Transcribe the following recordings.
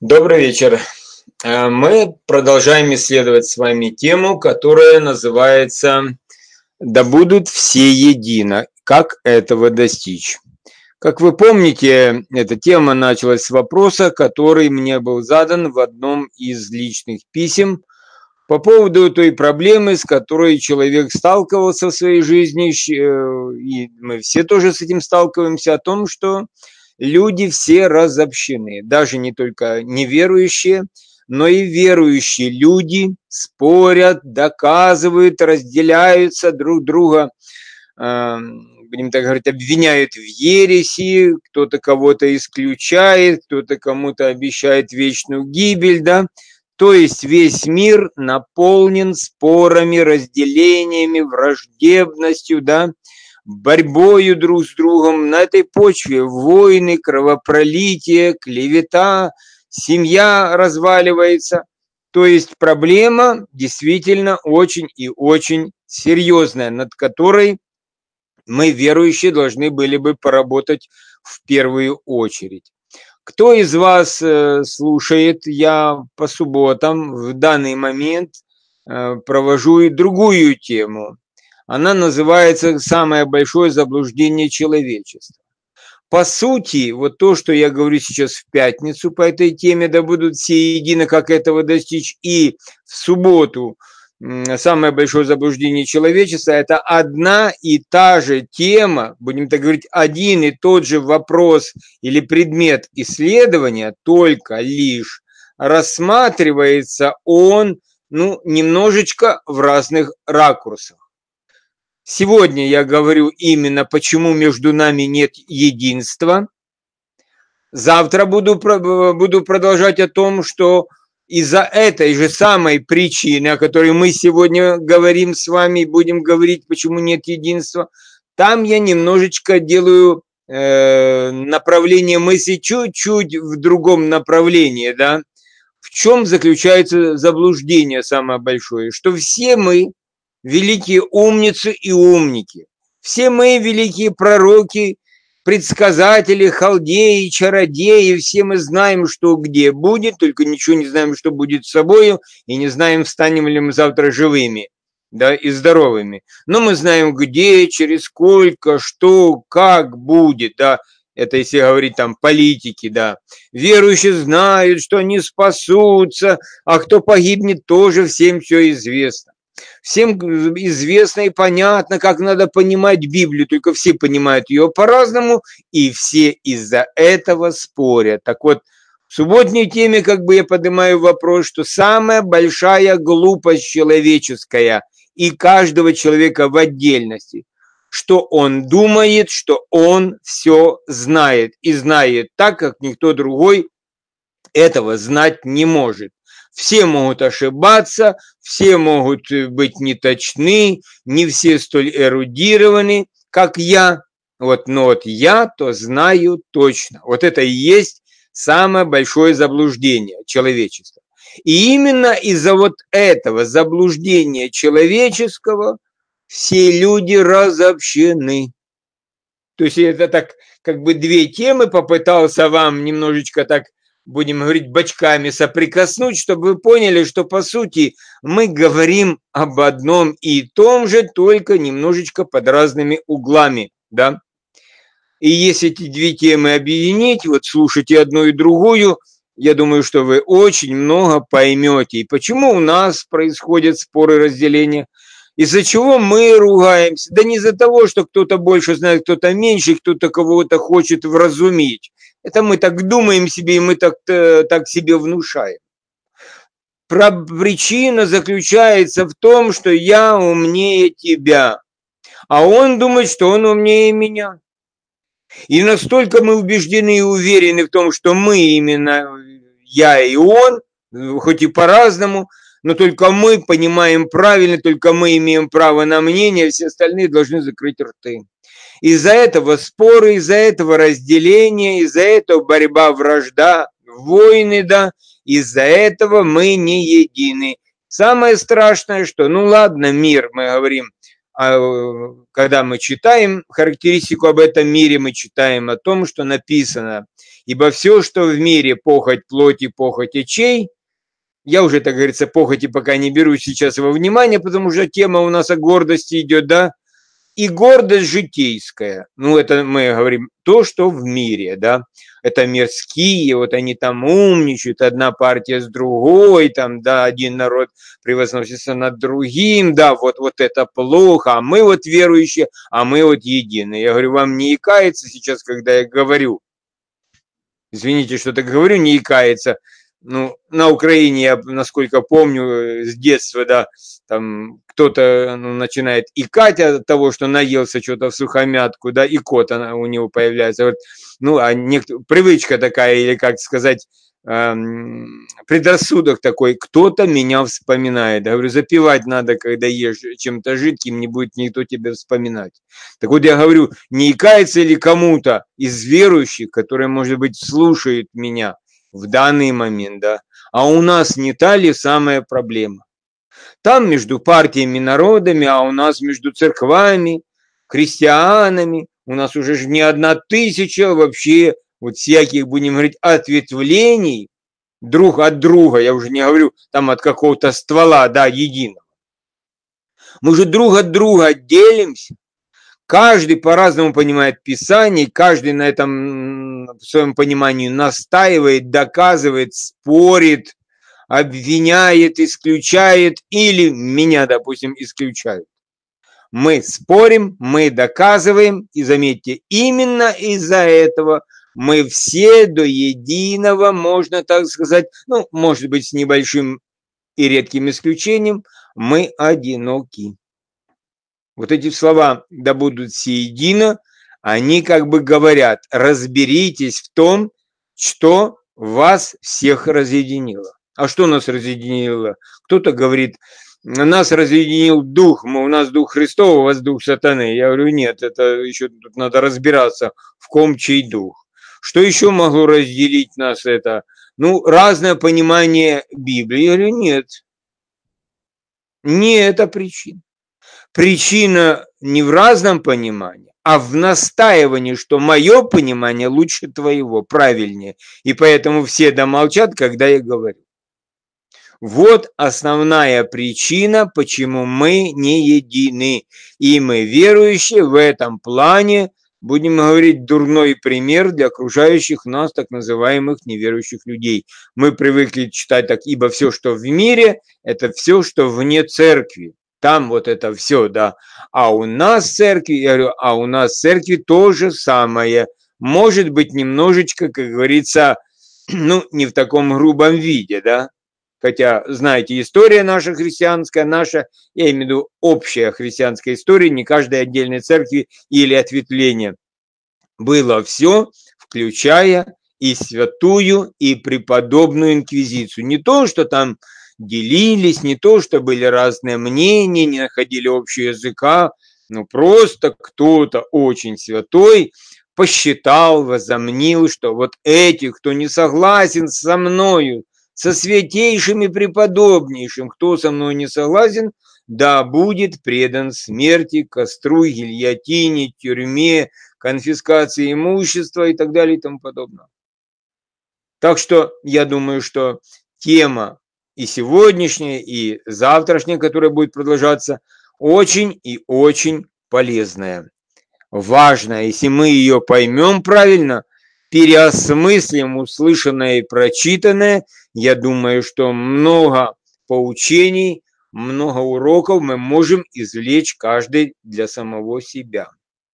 Добрый вечер. Мы продолжаем исследовать с вами тему, которая называется «Да будут все едино. Как этого достичь?». Как вы помните, эта тема началась с вопроса, который мне был задан в одном из личных писем по поводу той проблемы, с которой человек сталкивался в своей жизни, и мы все тоже с этим сталкиваемся, о том, что люди все разобщены, даже не только неверующие, но и верующие люди спорят, доказывают, разделяются друг друга, будем так говорить, обвиняют в ереси, кто-то кого-то исключает, кто-то кому-то обещает вечную гибель, да. То есть весь мир наполнен спорами, разделениями, враждебностью, да, борьбою друг с другом. На этой почве войны, кровопролитие, клевета, семья разваливается. То есть проблема действительно очень и очень серьезная, над которой мы, верующие, должны были бы поработать в первую очередь. Кто из вас слушает? Я по субботам в данный момент провожу и другую тему. Она называется «Самое большое заблуждение человечества». По сути, вот то, что я говорю сейчас в пятницу по этой теме, да будут все едины, как этого достичь, и в субботу самое большое заблуждение человечества, это одна и та же тема, будем так говорить, один и тот же вопрос или предмет исследования, только лишь рассматривается он, немножечко в разных ракурсах. Сегодня я говорю именно, почему между нами нет единства. Завтра буду продолжать о том, что из-за этой же самой причины, о которой мы сегодня говорим с вами, будем говорить, почему нет единства, там я немножечко делаю направление мысли чуть-чуть в другом направлении, да. В чем заключается заблуждение самое большое? Что все мы великие умницы и умники. Все мы великие пророки, предсказатели, халдеи, чародеи. Все мы знаем, что где будет, только ничего не знаем, что будет с собой, и не знаем, встанем ли мы завтра живыми, да, и здоровыми. Но мы знаем, где, через сколько, что, как будет, да. Это если говорить там политики, да. Верующие знают, что они спасутся, а кто погибнет, тоже всем все известно. Всем известно и понятно, как надо понимать Библию, только все понимают ее по-разному, и все из-за этого спорят. Так вот, в субботней теме я поднимаю вопрос, что самая большая глупость человеческая и каждого человека в отдельности, что он думает, что он все знает, и знает так, как никто другой этого знать не может. Все могут ошибаться, все могут быть неточны, не все столь эрудированы, как я. Но вот я то знаю точно. Вот это и есть самое большое заблуждение человечества. И именно из-за вот этого заблуждения человеческого все люди разобщены. То есть это так, две темы попытался вам немножечко так, будем говорить, бочками соприкоснуть, чтобы вы поняли, что по сути мы говорим об одном и том же, только немножечко под разными углами, да. И если эти две темы объединить, вот слушайте одну и другую, я думаю, что вы очень много поймете. И почему у нас происходят споры, разделения, из-за чего мы ругаемся. Да не из-за того, что кто-то больше знает, кто-то меньше, кто-то кого-то хочет вразумить. Это мы так думаем себе, и мы так себе внушаем. Причина заключается в том, что я умнее тебя, а он думает, что он умнее меня. И настолько мы убеждены и уверены в том, что мы именно я и он, хоть и по-разному, но только мы понимаем правильно, только мы имеем право на мнение, все остальные должны закрыть рты. Из-за этого споры, из-за этого разделения, из-за этого борьба, вражда, войны, да, из-за этого мы не едины. Самое страшное, что, ладно, мир, мы говорим, когда мы читаем характеристику об этом мире, мы читаем о том, что написано: «Ибо все, что в мире, похоть плоти, похоть очей». Я уже, так говорится, похоти пока не беру сейчас его внимание, потому что тема у нас о гордости идет, да, и гордость житейская. Ну, это мы говорим то, что в мире, да. Это мирские, вот они там умничают, одна партия с другой, там, да, один народ превозносится над другим, да, вот это плохо, а мы вот верующие, а мы вот едины. Я говорю, вам не икается сейчас, когда я говорю, извините, что так говорю, не икается. Ну, на Украине, я, насколько помню, с детства, да, там кто-то начинает икать от того, что наелся что-то в сухомятку, да, и кот у него появляется. Вот, ну, а привычка такая, или, как сказать, предрассудок такой, кто-то меня вспоминает. Я говорю, запивать надо, когда ешь чем-то жидким, не будет никто тебя вспоминать. Так вот я говорю, не икается ли кому-то из верующих, которые, может быть, слушают меня в данный момент, да, а у нас не та ли самая проблема? Там между партиями, народами, а у нас между церквами, христианами, у нас уже же не 1000 вообще вот всяких, будем говорить, ответвлений друг от друга, я уже не говорю там от какого-то ствола, да, единого. Мы же друг от друга делимся. Каждый по-разному понимает Писание, каждый на этом в своем понимании настаивает, доказывает, спорит, обвиняет, исключает или меня, допустим, исключают. Мы спорим, мы доказываем, и заметьте, именно из-за этого мы все до единого, можно так сказать, ну, может быть, с небольшим и редким исключением, мы одиноки. Вот эти слова «да будут все едино», они как бы говорят, разберитесь в том, что вас всех разъединило. А что нас разъединило? Кто-то говорит, нас разъединил дух, у нас дух Христов, у вас дух сатаны. Я говорю, нет, это еще тут надо разбираться, в ком чей дух. Что еще могло разделить нас это? Ну, разное понимание Библии. Я говорю, нет, не это причина. Причина не в разном понимании, а в настаивании, что мое понимание лучше твоего, правильнее. И поэтому все домолчат, когда я говорю. Вот основная причина, почему мы не едины. И мы, верующие, в этом плане, будем говорить, дурной пример для окружающих нас так называемых неверующих людей. Мы привыкли читать так, ибо все, что в мире, это все, что вне церкви. Там вот это все, да. А у нас в церкви, я говорю, а у нас в церкви то же самое. Может быть, немножечко, как говорится, ну, не в таком грубом виде, да. Хотя, знаете, история наша христианская, наша, я имею в виду общая христианская история, не каждой отдельной церкви или ответвления. Было все, включая и святую, и преподобную инквизицию. Не то, что там делились, не то, что были разные мнения, не находили общего языка, но просто кто-то очень святой посчитал, возомнил, что вот эти, кто не согласен со мною, со святейшим и преподобнейшим, кто со мной не согласен, да будет предан смерти, костру, гильотине, тюрьме, конфискации имущества и так далее и тому подобное. Так что я думаю, что тема и сегодняшняя, и завтрашняя, которая будет продолжаться, очень и очень полезная, важная. Если мы ее поймем правильно, переосмыслим услышанное и прочитанное, я думаю, что много поучений, много уроков мы можем извлечь каждый для самого себя.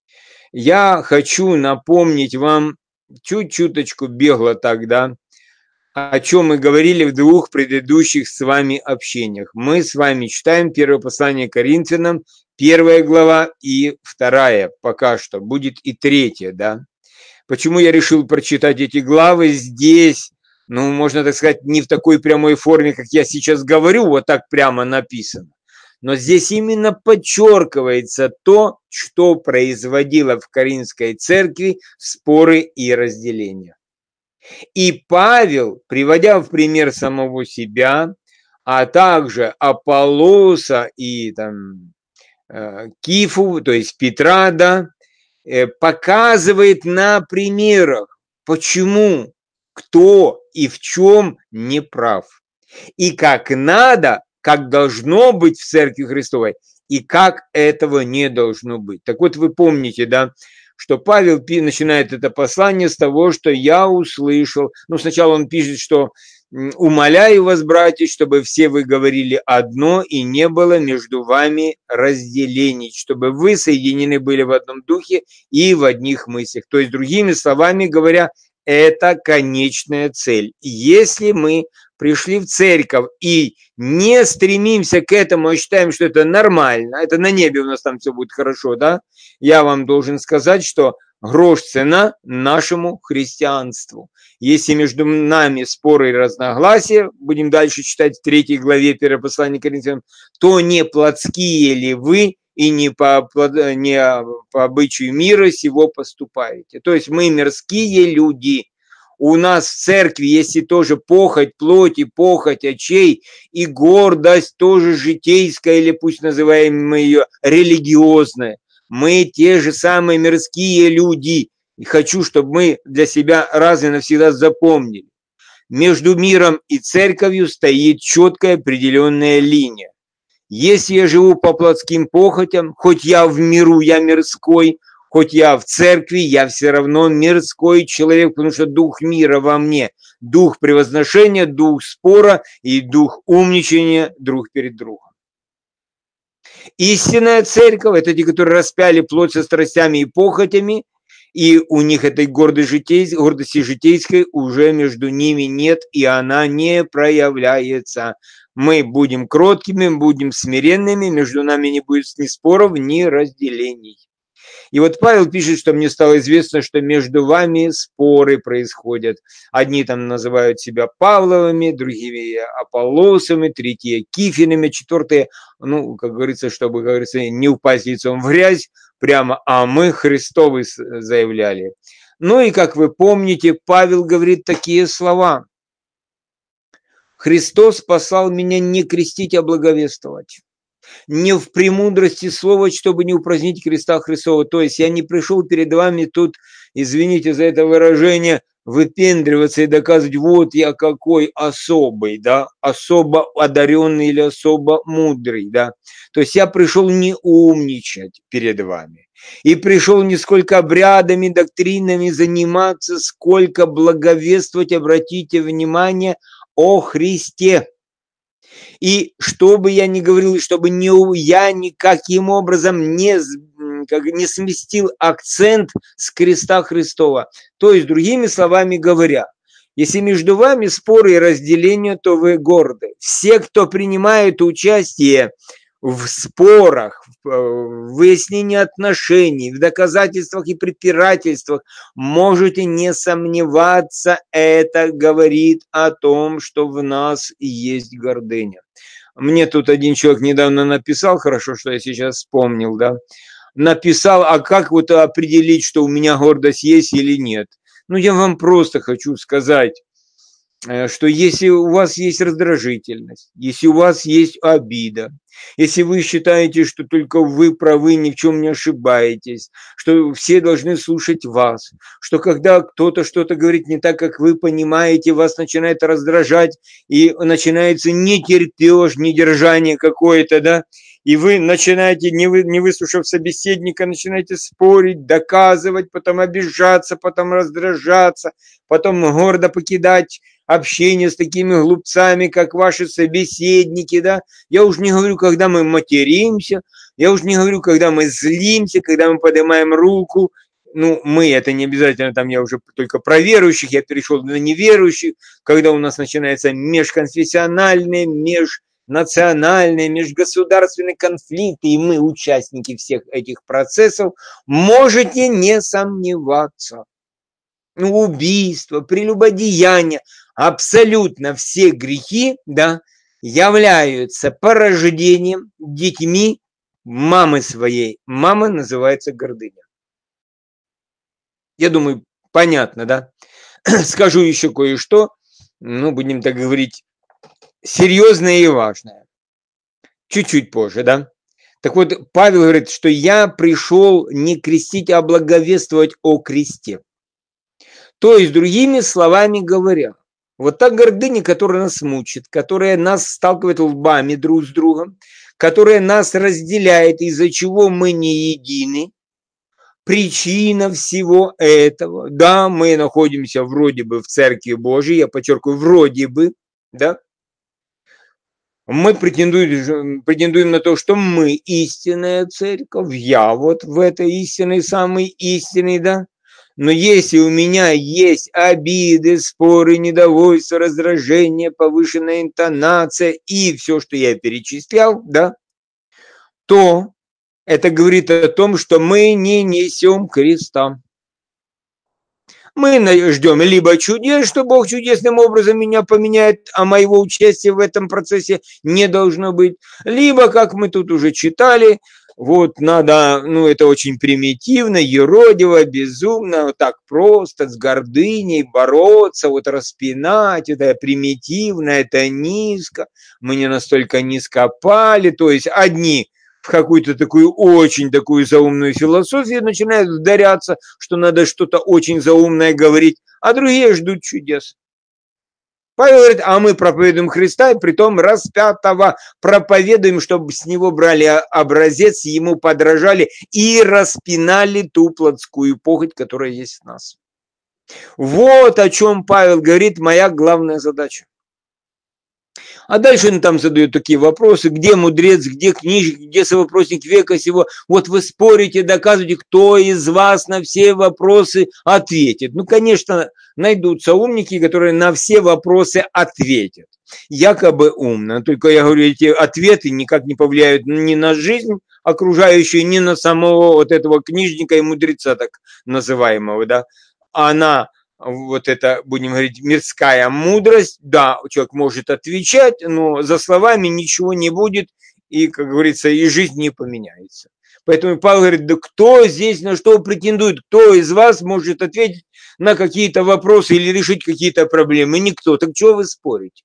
Я хочу напомнить вам чуть-чуточку бегло тогда, о чем мы говорили в 2 предыдущих с вами общениях. Мы с вами читаем первое послание Коринфянам, 1 глава и 2, пока что, будет и 3, да. Почему я решил прочитать эти главы здесь, ну, можно так сказать, не в такой прямой форме, как я сейчас говорю, вот так прямо написано. Но здесь именно подчеркивается то, что производило в Коринфской церкви споры и разделения. И Павел, приводя в пример самого себя, а также Аполлоса и там, Кифу, то есть Петра, да, показывает на примерах, почему, кто и в чем не прав. И как надо, как должно быть в Церкви Христовой, и как этого не должно быть. Так вот, вы помните, да, что Павел начинает это послание с того, что я услышал. Ну, сначала он пишет, что умоляю вас, братья, чтобы все вы говорили одно, и не было между вами разделений, чтобы вы соединены были в одном духе и в одних мыслях. То есть, другими словами говоря, это конечная цель. Если мы пришли в церковь и не стремимся к этому, а считаем, что это нормально, это на небе у нас там все будет хорошо, да, я вам должен сказать, что грош цена нашему христианству. Если между нами споры и разногласия, будем дальше читать в 3 главе 1 послания Коринфянам, то не плотские ли вы и не по обычаю мира сего поступаете. То есть мы мирские люди. У нас в церкви есть и тоже похоть плоти, похоть очей, и гордость тоже житейская, или пусть называем мы ее религиозная. Мы те же самые мирские люди. И хочу, чтобы мы для себя раз и навсегда запомнили. Между миром и церковью стоит четкая определенная линия. Если я живу по плотским похотям, хоть я в миру, я мирской, хоть я в церкви, я все равно мирской человек, потому что дух мира во мне, дух превозношения, дух спора и дух умничания друг перед другом. Истинная церковь – это те, которые распяли плоть со страстями и похотями, и у них этой гордости житейской уже между ними нет, и она не проявляется. Мы будем кроткими, будем смиренными, между нами не будет ни споров, ни разделений. И вот Павел пишет, что мне стало известно, что между вами споры происходят. Одни там называют себя Павловыми, другие Аполлосами, третьи Кифинами, четвертые, ну, как говорится, чтобы, как говорится, не упасть лицом в грязь, прямо, а мы Христовы заявляли. Ну и, как вы помните, Павел говорит такие слова. Христос послал меня не крестить, а благовествовать. Не в премудрости слова, чтобы не упразднить креста Христова. То есть я не пришел перед вами тут, извините за это выражение, выпендриваться и доказывать, вот я какой особый, да, особо одаренный или особо мудрый, да. То есть я пришел не умничать перед вами. И пришел не сколько обрядами, доктринами заниматься, сколько благовествовать, обратите внимание, о Христе. И что бы я ни говорил, чтобы я никаким образом не сместил акцент с креста Христова. То есть, другими словами говоря, если между вами споры и разделения, то вы горды. Все, кто принимает участие в спорах, в выяснении отношений, в доказательствах и препирательствах, можете не сомневаться, это говорит о том, что в нас есть гордыня. Мне тут один человек недавно написал, хорошо, что я сейчас вспомнил, да, написал, а как вот определить, что у меня гордость есть или нет? Ну, я вам просто хочу сказать, что если у вас есть раздражительность, если у вас есть обида, если вы считаете, что только вы правы, ни в чем не ошибаетесь, что все должны слушать вас, что когда кто-то что-то говорит не так, как вы понимаете, вас начинает раздражать, и начинается нетерпеж, недержание какое-то, да, и вы начинаете, не выслушав собеседника, начинаете спорить, доказывать, потом обижаться, потом раздражаться, потом гордо покидать общение с такими глупцами, как ваши собеседники, да. Я уж не говорю, когда мы материмся, я уж не говорю, когда мы злимся, когда мы поднимаем руку. Ну, мы, это не обязательно, там я уже только про верующих, я перешел на неверующих, когда у нас начинаются межконфессиональные, межнациональные, межгосударственные конфликты, и мы участники всех этих процессов, можете не сомневаться. Убийство, прелюбодеяние, абсолютно все грехи, да, являются порождением детьми мамы своей. Мама называется гордыня. Я думаю, понятно, да? Скажу еще кое-что, ну, будем так говорить, серьезное и важное. Чуть-чуть позже, да? Так вот, Павел говорит, что я пришел не крестить, а благовествовать о кресте. То есть, другими словами говоря, вот та гордыня, которая нас мучит, которая нас сталкивает лбами друг с другом, которая нас разделяет, из-за чего мы не едины, причина всего этого. Да, мы находимся вроде бы в Церкви Божией, я подчеркиваю, вроде бы, да, мы претендуем на то, что мы истинная церковь, я вот в этой истинной, самой истинной, да. Но если у меня есть обиды, споры, недовольство, раздражение, повышенная интонация и все, что я перечислял, да, то это говорит о том, что мы не несем креста. Мы ждем либо чудес, что Бог чудесным образом меня поменяет, а моего участия в этом процессе не должно быть. Либо, как мы тут уже читали, вот надо, ну это очень примитивно, еродиво, безумно, вот так просто, с гордыней бороться, вот распинать, это примитивно, это низко, мы не настолько низко пали, то есть одни в какую-то такую очень такую заумную философию начинают вдаряться, что надо что-то очень заумное говорить, а другие ждут чудес. Павел говорит, а мы проповедуем Христа, и притом распятого проповедуем, чтобы с него брали образец, ему подражали и распинали ту плотскую похоть, которая есть в нас. Вот о чем Павел говорит, моя главная задача. А дальше он там задает такие вопросы, где мудрец, где книжник, где совопросник века сего. Вот вы спорите, доказываете, кто из вас на все вопросы ответит. Ну, конечно, найдутся умники, которые на все вопросы ответят. Якобы умно. Только я говорю, эти ответы никак не повлияют ни на жизнь окружающую, ни на самого вот этого книжника и мудреца, так называемого, да. Она вот это, будем говорить, мирская мудрость, да, человек может отвечать, но за словами ничего не будет, и, как говорится, и жизнь не поменяется. Поэтому Павел говорит, да кто здесь на что претендует, кто из вас может ответить на какие-то вопросы или решить какие-то проблемы? Никто. Так чего вы спорите?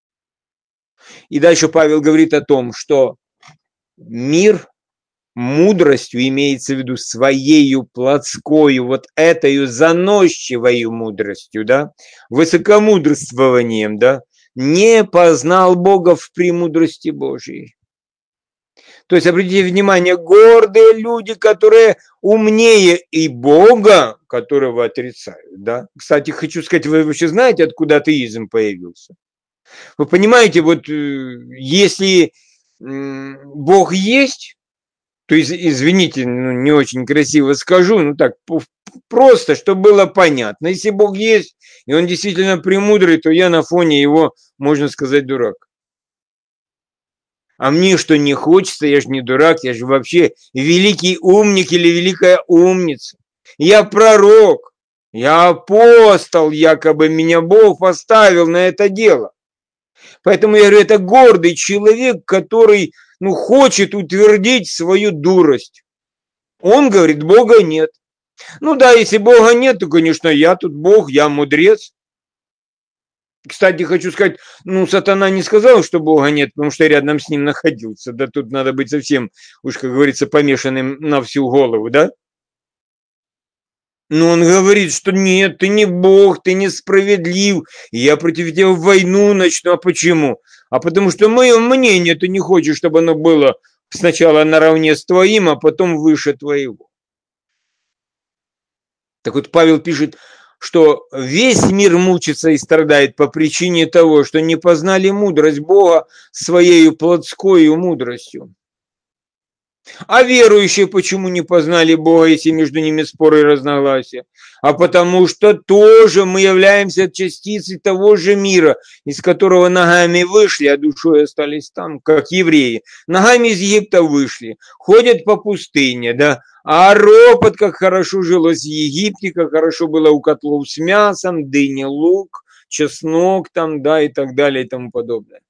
И дальше Павел говорит о том, что мир мудростью имеется в виду своею плотскою, вот этой заносчивою мудростью, да, высокомудрствованием, да, не познал Бога в премудрости Божией. То есть, обратите внимание, гордые люди, которые умнее и Бога, которого отрицают, да. Кстати, хочу сказать, вы вообще знаете, откуда атеизм появился? Вы понимаете, вот если Бог есть, то есть, извините, ну, не очень красиво скажу, ну так, просто, чтобы было понятно. Если Бог есть, и Он действительно премудрый, то я на фоне его, можно сказать, дурак. А мне что не хочется, я же не дурак, я же вообще великий умник или великая умница. Я пророк, я апостол, якобы меня Бог поставил на это дело. Поэтому я говорю, это гордый человек, который, ну, хочет утвердить свою дурость. Он говорит, Бога нет. Ну да, если Бога нет, то, конечно, я тут Бог, я мудрец. Кстати, хочу сказать, ну, сатана не сказал, что Бога нет, потому что я рядом с ним находился. Да тут надо быть совсем, уж как говорится, помешанным на всю голову, да? Но он говорит, что нет, ты не Бог, ты несправедлив, и я против тебя войну начну. А почему? А потому что мое мнение ты не хочешь, чтобы оно было сначала наравне с твоим, а потом выше твоего. Так вот Павел пишет, что весь мир мучится и страдает по причине того, что не познали мудрость Бога своей плотской мудростью. А верующие почему не познали Бога, если между ними споры и разногласия? А потому что тоже мы являемся частицей того же мира, из которого ногами вышли, а душой остались там, как евреи. Ногами из Египта вышли, ходят по пустыне, да, а ропот, как хорошо жилось в Египте, как хорошо было у котлов с мясом, дыни, лук, чеснок там, да, и так далее и тому подобное.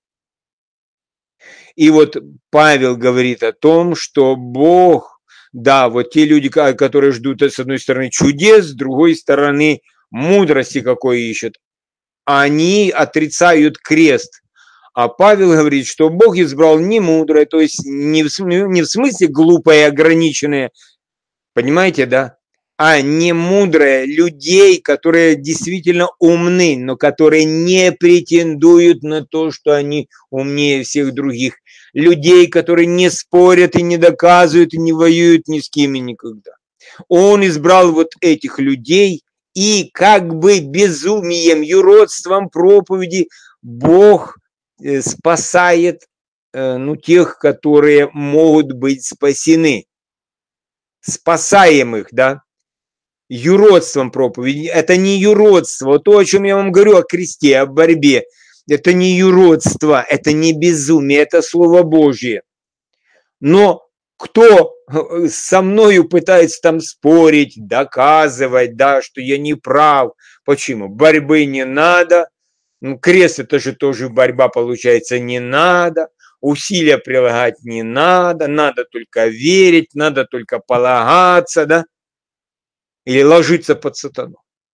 И вот Павел говорит о том, что Бог, да, вот те люди, которые ждут, с одной стороны, чудес, с другой стороны, мудрости какой ищут, они отрицают крест. А Павел говорит, что Бог избрал не мудрое, то есть не в смысле глупое и ограниченное, понимаете, да? А не мудрое, людей, которые действительно умны, но которые не претендуют на то, что они умнее всех других. Людей, которые не спорят и не доказывают, и не воюют ни с кем и никогда. Он избрал вот этих людей, и как бы безумием, юродством проповеди Бог спасает тех, которые могут быть спасены. Спасаемых, да? Юродством проповеди. Это не юродство. То, о чем я вам говорю, о кресте, о борьбе. Это не юродство, это не безумие, это Слово Божье. Но кто со мною пытается там спорить, доказывать, да, что я не прав. Почему? Борьбы не надо. Крест это же тоже борьба, получается, не надо. Усилия прилагать не надо. Надо только верить, надо только полагаться, да. Или ложиться под сатану.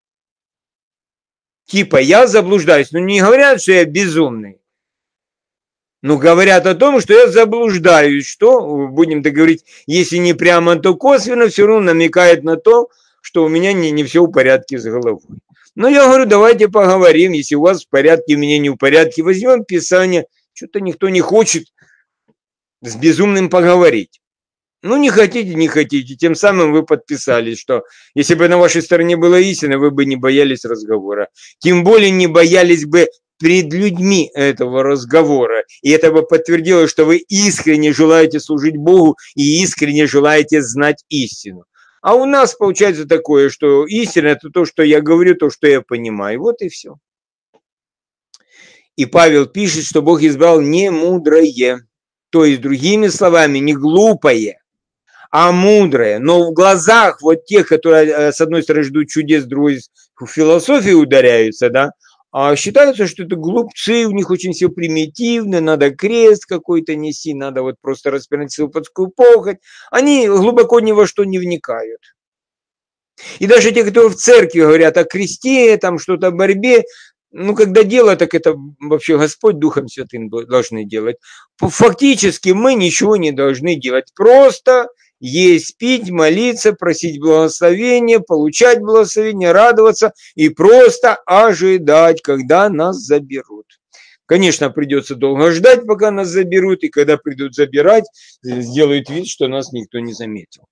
Типа я заблуждаюсь. Но не говорят, что я безумный. Но говорят о том, что я заблуждаюсь, что, будем так говорить, если не прямо, то косвенно, все равно намекает на то, что у меня не все в порядке с головой. Но я говорю, давайте поговорим, если у вас в порядке, у меня не в порядке, возьмем Писание, что-то никто не хочет с безумным поговорить. Ну, не хотите, не хотите, тем самым вы подписались, что если бы на вашей стороне была истина, вы бы не боялись разговора. Тем более не боялись бы перед людьми этого разговора. И это бы подтвердило, что вы искренне желаете служить Богу и искренне желаете знать истину. А у нас получается такое, что истина – это то, что я говорю, то, что я понимаю. Вот и все. И Павел пишет, что Бог избрал не мудрое, то есть, другими словами, не глупое, а мудрое. Но в глазах вот тех, которые, с одной стороны, ждут чудес, с другой в философию ударяются, да, считаются, что это глупцы, у них очень все примитивно, надо крест какой-то неси, надо вот просто распинать свою подскую похоть. Они глубоко ни во что не вникают. И даже те, кто в церкви говорят о кресте, там что-то о борьбе, когда дело, так это вообще Господь Духом Святым должны делать. Фактически мы ничего не должны делать. Просто есть, пить, молиться, просить благословения, получать благословение, радоваться и просто ожидать, когда нас заберут. Конечно, придется долго ждать, пока нас заберут, и когда придут забирать, сделают вид, что нас никто не заметил.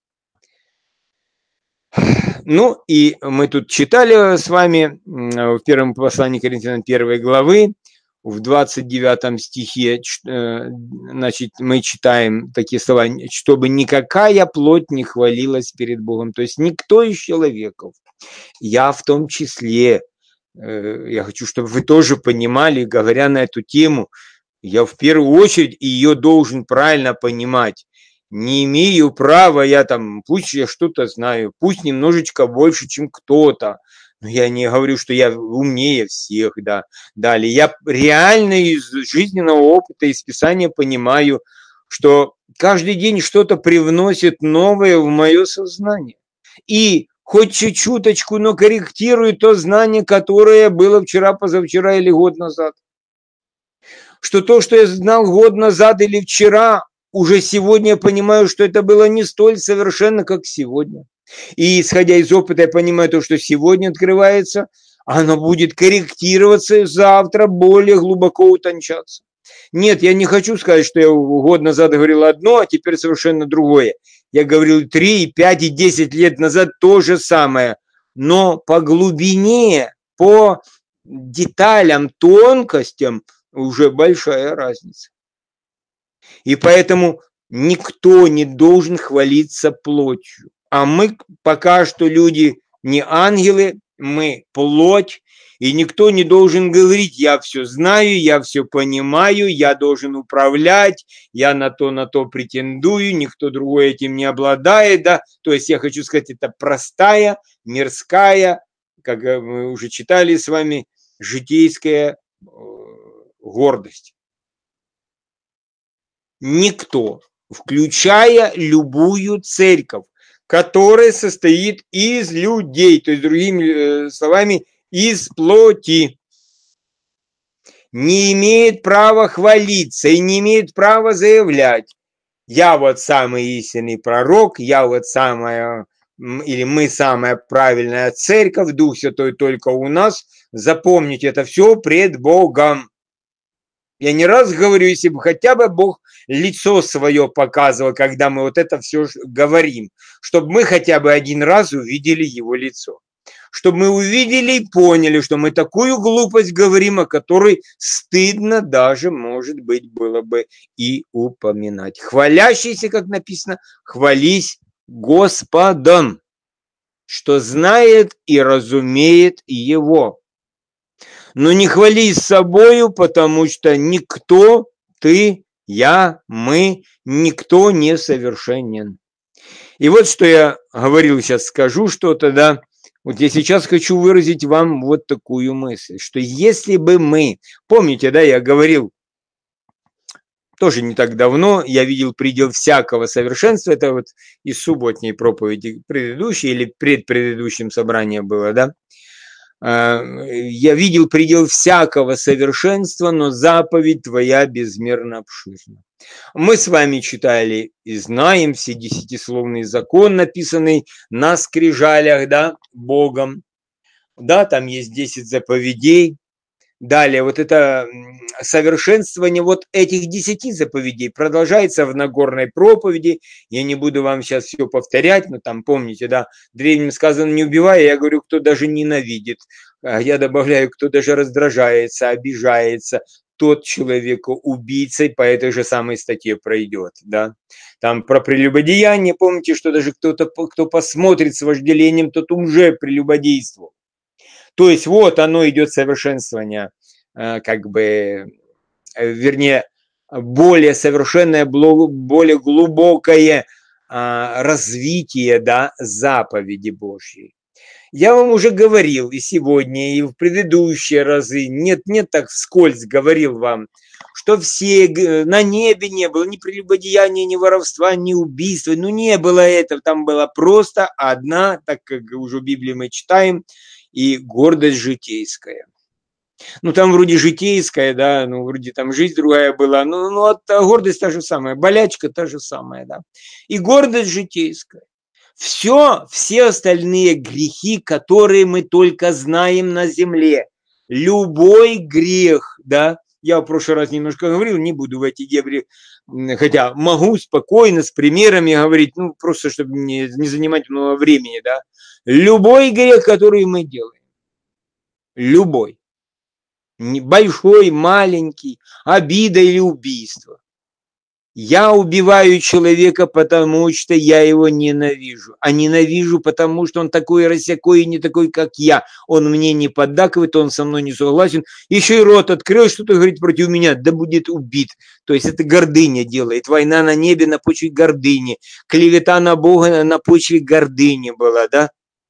Ну, и мы тут читали с вами в первом послании Коринфянам 1 главы, в 29 стихе, значит, мы читаем такие слова, чтобы никакая плоть не хвалилась перед Богом, то есть никто из человеков, я в том числе, я хочу, чтобы вы тоже понимали, говоря на эту тему, я в первую очередь ее должен правильно понимать. Не имею права, я там, пусть я что-то знаю, пусть немножечко больше, чем кто-то, но я не говорю, что я умнее всех, да. Далее, я реально из жизненного опыта, из Писания понимаю, что каждый день что-то привносит новое в мое сознание. И хоть чуть-чуточку, но корректирует то знание, которое было вчера, позавчера или год назад. Что то, что я знал год назад или вчера, уже сегодня я понимаю, что это было не столь совершенно, как сегодня. И исходя из опыта, я понимаю то, что сегодня открывается, оно будет корректироваться завтра, более глубоко утончаться. Нет, я не хочу сказать, что я год назад говорил одно, а теперь совершенно другое. Я говорил 3, 5 и 10 лет назад то же самое. Но по глубине, по деталям, тонкостям уже большая разница. И поэтому никто не должен хвалиться плотью. А мы пока что люди не ангелы, мы плоть, и никто не должен говорить, я все знаю, я все понимаю, я должен управлять, я на то претендую, никто другой этим не обладает, да. То есть я хочу сказать, это простая, мирская, как мы уже читали с вами, житейская гордость. Никто, включая любую церковь, которая состоит из людей, то есть, другими словами, из плоти, не имеет права хвалиться и не имеет права заявлять: я вот самый истинный пророк, я вот самая, или мы самая правильная церковь, Дух Святой только у нас. Запомните, это все пред Богом. Я не раз говорю, если бы хотя бы Бог лицо свое показывал, когда мы вот это все говорим, чтобы мы хотя бы один раз увидели его лицо. Чтобы мы увидели и поняли, что мы такую глупость говорим, о которой стыдно даже, может быть, было бы и упоминать. Хвалящийся, как написано, хвались Господом, что знает и разумеет его. Но не хвались собою, потому что никто, ты, я, мы, никто не совершенен. И вот что я говорил, сейчас скажу что-то, да. Вот я сейчас хочу выразить вам вот такую мысль, что если бы мы, помните, да, я говорил, тоже не так давно, я видел предел всякого совершенства, это вот из субботней проповеди предыдущей или предпредыдущем собрании было, да. Я видел предел всякого совершенства, но заповедь твоя безмерно обширна. Мы с вами читали и знаем все десятисловный закон, написанный на скрижалях, да, Богом. Да, там есть 10 заповедей. Далее, вот это совершенствование вот этих 10 заповедей продолжается в Нагорной проповеди. Я не буду вам сейчас все повторять, но там, помните, да, древним сказано: не убивай, я говорю, кто даже ненавидит. А я добавляю, кто даже раздражается, обижается, тот человеку убийцей по этой же самой статье пройдет, да. Там про прелюбодеяние, помните, что даже кто-то, кто посмотрит с вожделением, тот уже прелюбодействовал. То есть вот оно идет совершенствование, как бы, вернее, более совершенное, более глубокое развитие, да, заповеди Божьей. Я вам уже говорил и сегодня, и в предыдущие разы, нет, так вскользь говорил вам, что все, на небе не было ни прелюбодеяния, ни воровства, ни убийства, ну не было этого, там была просто одна, так как уже в Библии мы читаем, и гордость житейская. Ну, там вроде житейская, да, ну, вроде там жизнь другая была, ну гордость та же самая, болячка та же самая, да. И гордость житейская. Все остальные грехи, которые мы только знаем на земле, любой грех, да, я в прошлый раз немножко говорил, не буду в эти дебри, хотя могу спокойно с примерами говорить, ну, просто чтобы не занимать много времени, да. Любой грех, который мы делаем, любой, большой, маленький, обида или убийство. Я убиваю человека, потому что я его ненавижу. А ненавижу, потому что он такой рассякой и не такой, как я. Он мне не поддакивает, он со мной не согласен. Еще и рот открыл, что-то говорит против меня, да будет убит. То есть это гордыня делает. Война на небе на почве гордыни. Клевета на Бога на почве гордыни была, да?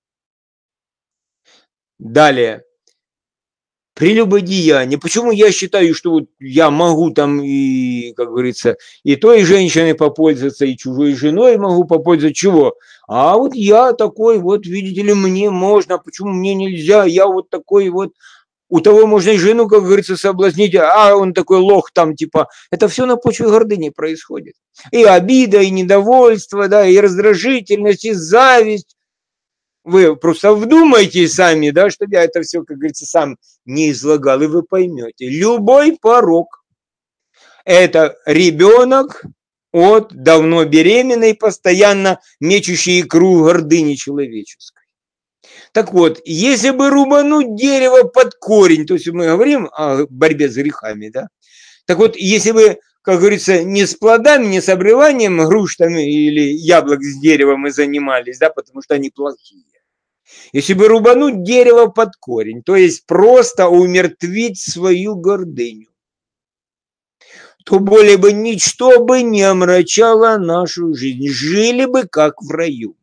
Далее. Прелюбодеяние. Почему я считаю, что вот я могу там и, как говорится, и той женщиной попользоваться, и чужой женой могу попользоваться? Чего? А вот я такой вот, видите ли, мне можно, почему мне нельзя? Я вот такой вот. У того можно и жену, как говорится, соблазнить, а он такой лох там, типа. Это все на почве гордыни происходит. И обида, и недовольство, да, и раздражительность, и зависть. Вы просто вдумайтесь сами, да, чтобы я это все, как говорится, сам не излагал, и вы поймете. Любой порок – это ребенок от давно беременной, постоянно мечущей икру гордыни человеческой. Так вот, если бы рубануть дерево под корень, то есть мы говорим о борьбе с грехами, да, так вот, если бы, как говорится, не с плодами, не с обрыванием груш там, или яблок с деревом мы занимались, да, потому что они плохие. Если бы рубануть дерево под корень, то есть просто умертвить свою гордыню, то более бы ничто бы не омрачало нашу жизнь. Жили бы как в раю.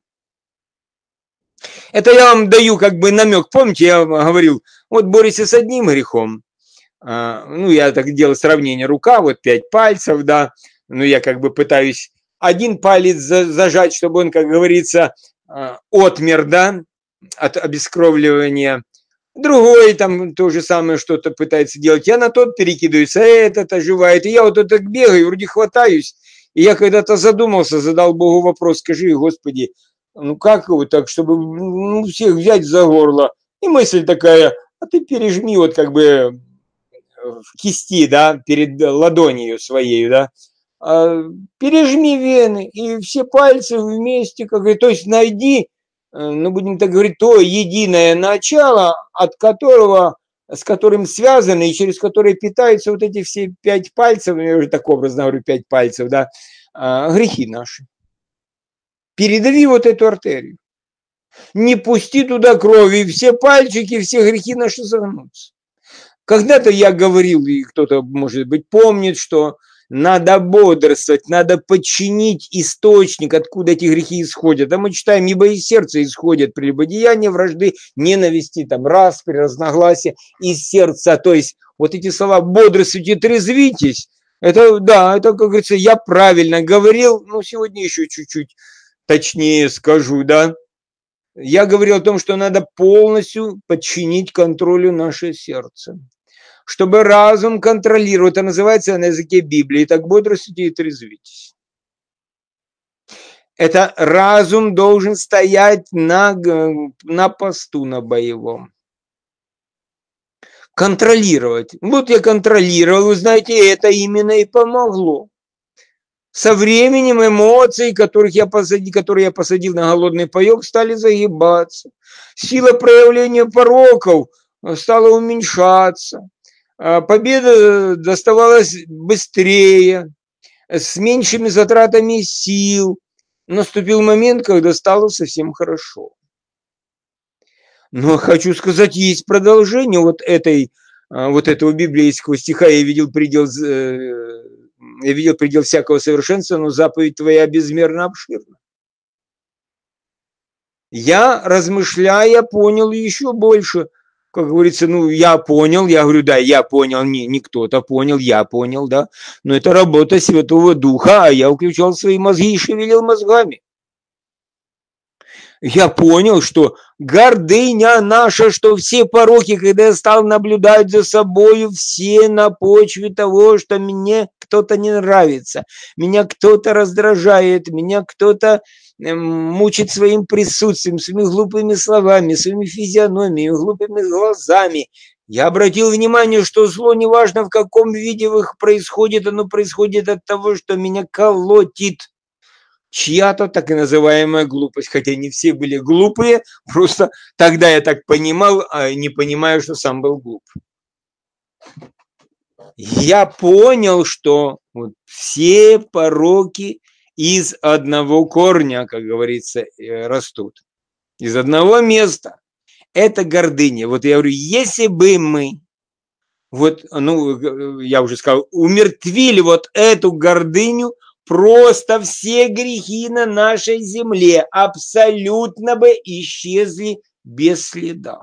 Это я вам даю как бы намек. Помните, я вам говорил, вот борется с одним грехом. Ну, я так делал сравнение. Рука, вот 5 пальцев, да. Ну, я как бы пытаюсь один палец зажать, чтобы он, как говорится, отмер, да, от обескровливания. другой там то же самое что-то пытается делать, я на тот перекидываюсь, а этот оживает, и я вот так бегаю, вроде хватаюсь, и я когда-то задумался, задал Богу вопрос, скажи, Господи, ну как его так, чтобы всех взять за горло, и мысль такая, а ты пережми вот как бы в кисти, да, перед ладонью своей, да, пережми вены, и все пальцы вместе, как говорит, то есть найди, ну, будем так говорить, то единое начало, от которого, с которым связаны и через которое питаются вот эти все 5 пальцев, я уже так образно говорю, 5 пальцев, да, грехи наши. Передави вот эту артерию. Не пусти туда крови, и все пальчики, все грехи наши загнутся. Когда-то я говорил, и кто-то, может быть, помнит, что надо бодрствовать, надо подчинить источник, откуда эти грехи исходят. А мы читаем, ибо из сердца исходят прелюбодеяния, вражды, ненависти, там, распри, разногласия из сердца. То есть вот эти слова «бодрствуйте, трезвитесь», это, да, это, как говорится, я правильно говорил, ну, сегодня еще чуть-чуть точнее скажу, да. Я говорил о том, что надо полностью подчинить контролю наше сердце, чтобы разум контролировал. Это называется на языке Библии. Так бодрствуйте и трезвитесь. Это разум должен стоять на посту, на боевом. Контролировать. Вот я контролировал, вы знаете, это именно и помогло. Со временем эмоции, которые я посадил на голодный паёк, стали загибаться. Сила проявления пороков стала уменьшаться. Победа доставалась быстрее, с меньшими затратами сил. Наступил момент, когда стало совсем хорошо. Но хочу сказать, есть продолжение вот этого библейского стиха. Я видел предел всякого совершенства, но заповедь твоя безмерно обширна. Я, размышляя, понял еще больше. Как говорится, ну, я понял, я говорю, да, я понял, не кто-то понял, я понял, да. Но это работа Святого Духа, а я включал свои мозги и шевелил мозгами. Я понял, что гордыня наша, что все пороки, когда я стал наблюдать за собою, все на почве того, что мне кто-то не нравится, меня кто-то раздражает, меня кто-то мучит своим присутствием, своими глупыми словами, своими физиономиями, глупыми глазами. Я обратил внимание, что зло, неважно в каком виде происходит, оно происходит от того, что меня колотит чья-то так и называемая глупость, хотя не все были глупые, просто тогда я так понимал, а не понимаю, что сам был глуп. Я понял, что вот все пороки из одного корня, как говорится, растут. Из одного места. Это гордыня. Вот я говорю, если бы мы, вот, ну, я уже сказал, умертвили вот эту гордыню, просто все грехи на нашей земле абсолютно бы исчезли без следа.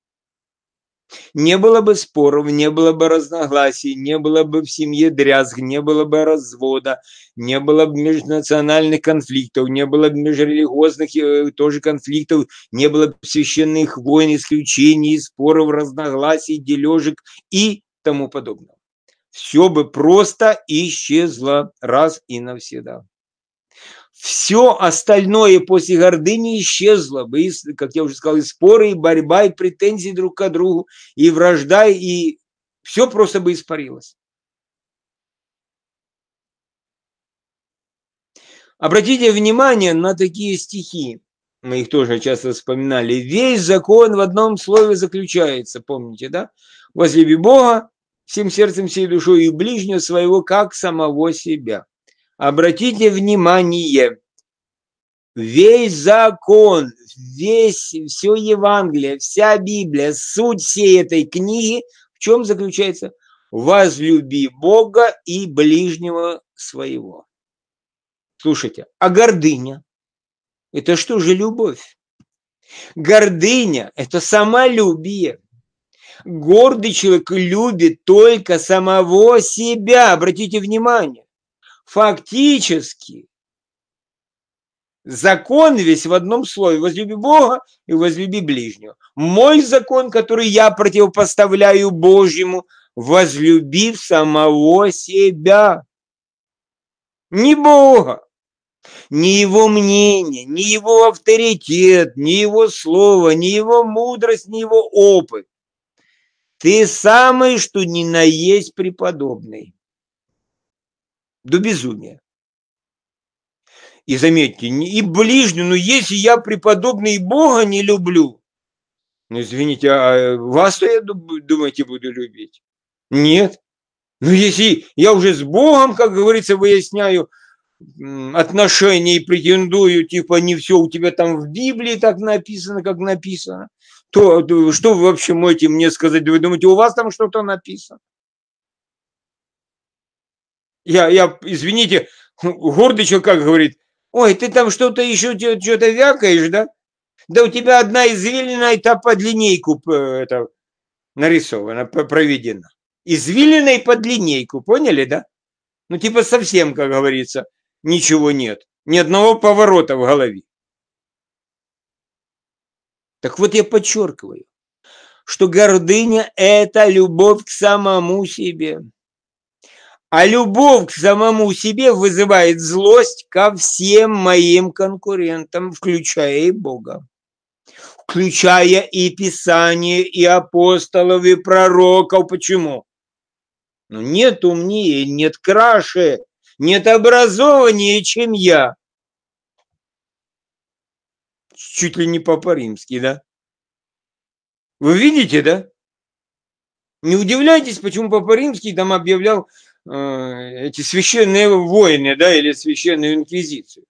Не было бы споров, не было бы разногласий, не было бы в семье дрязг, не было бы развода, не было бы межнациональных конфликтов, не было бы межрелигиозных тоже конфликтов, не было бы священных войн, исключений, споров, разногласий, дележек и тому подобное. Все бы просто исчезло раз и навсегда. Все остальное после гордыни исчезло бы, как я уже сказал, и споры, и борьба, и претензии друг к другу, и вражда, и все просто бы испарилось. Обратите внимание на такие стихи, мы их тоже часто вспоминали. Весь закон в одном слове заключается, помните, да? Возлюби Бога всем сердцем, всей душой и ближнего своего, как самого себя. Обратите внимание, весь закон, все Евангелие, вся Библия, суть всей этой книги в чем заключается? Возлюби Бога и ближнего своего. Слушайте, а гордыня? Это что же любовь? Гордыня – это самолюбие. Гордый человек любит только самого себя. Обратите внимание. Фактически Закон весь в одном слове. Возлюби Бога и возлюби ближнего. Мой закон, который я противопоставляю Божьему, возлюбив самого себя. Не Бога, ни его мнение, ни его авторитет, ни его слово, ни его мудрость, ни его опыт. Ты самый, что ни на есть преподобный. До безумия. И заметьте, и ближнюю, но если я преподобный и Бога не люблю, ну извините, а вас-то я, думаете, буду любить? Нет. Ну если я уже с Богом, как говорится, выясняю отношения и претендую, типа не все у тебя там в Библии так написано, как написано, то что вы вообще можете мне сказать? Вы думаете, у вас там что-то написано? Я извините, гордый человек как говорит, ой, ты там что-то еще, что-то вякаешь, да? Да у тебя одна извилина, это под линейку это, нарисована, проведена. Извилина и под линейку, поняли, да? Ну, типа совсем, как говорится, ничего нет. Ни одного поворота в голове. Так вот я подчеркиваю, что гордыня – это любовь к самому себе. А любовь к самому себе вызывает злость ко всем моим конкурентам, включая и Бога. Включая и Писание, и апостолов, и пророков. Почему? Ну, нет умнее, нет краше, нет образованнее, чем я. Чуть ли не Папа Римский, да? Вы видите, да? Не удивляйтесь, почему Папа Римский там объявлял эти священные войны, да, или священную инквизицию.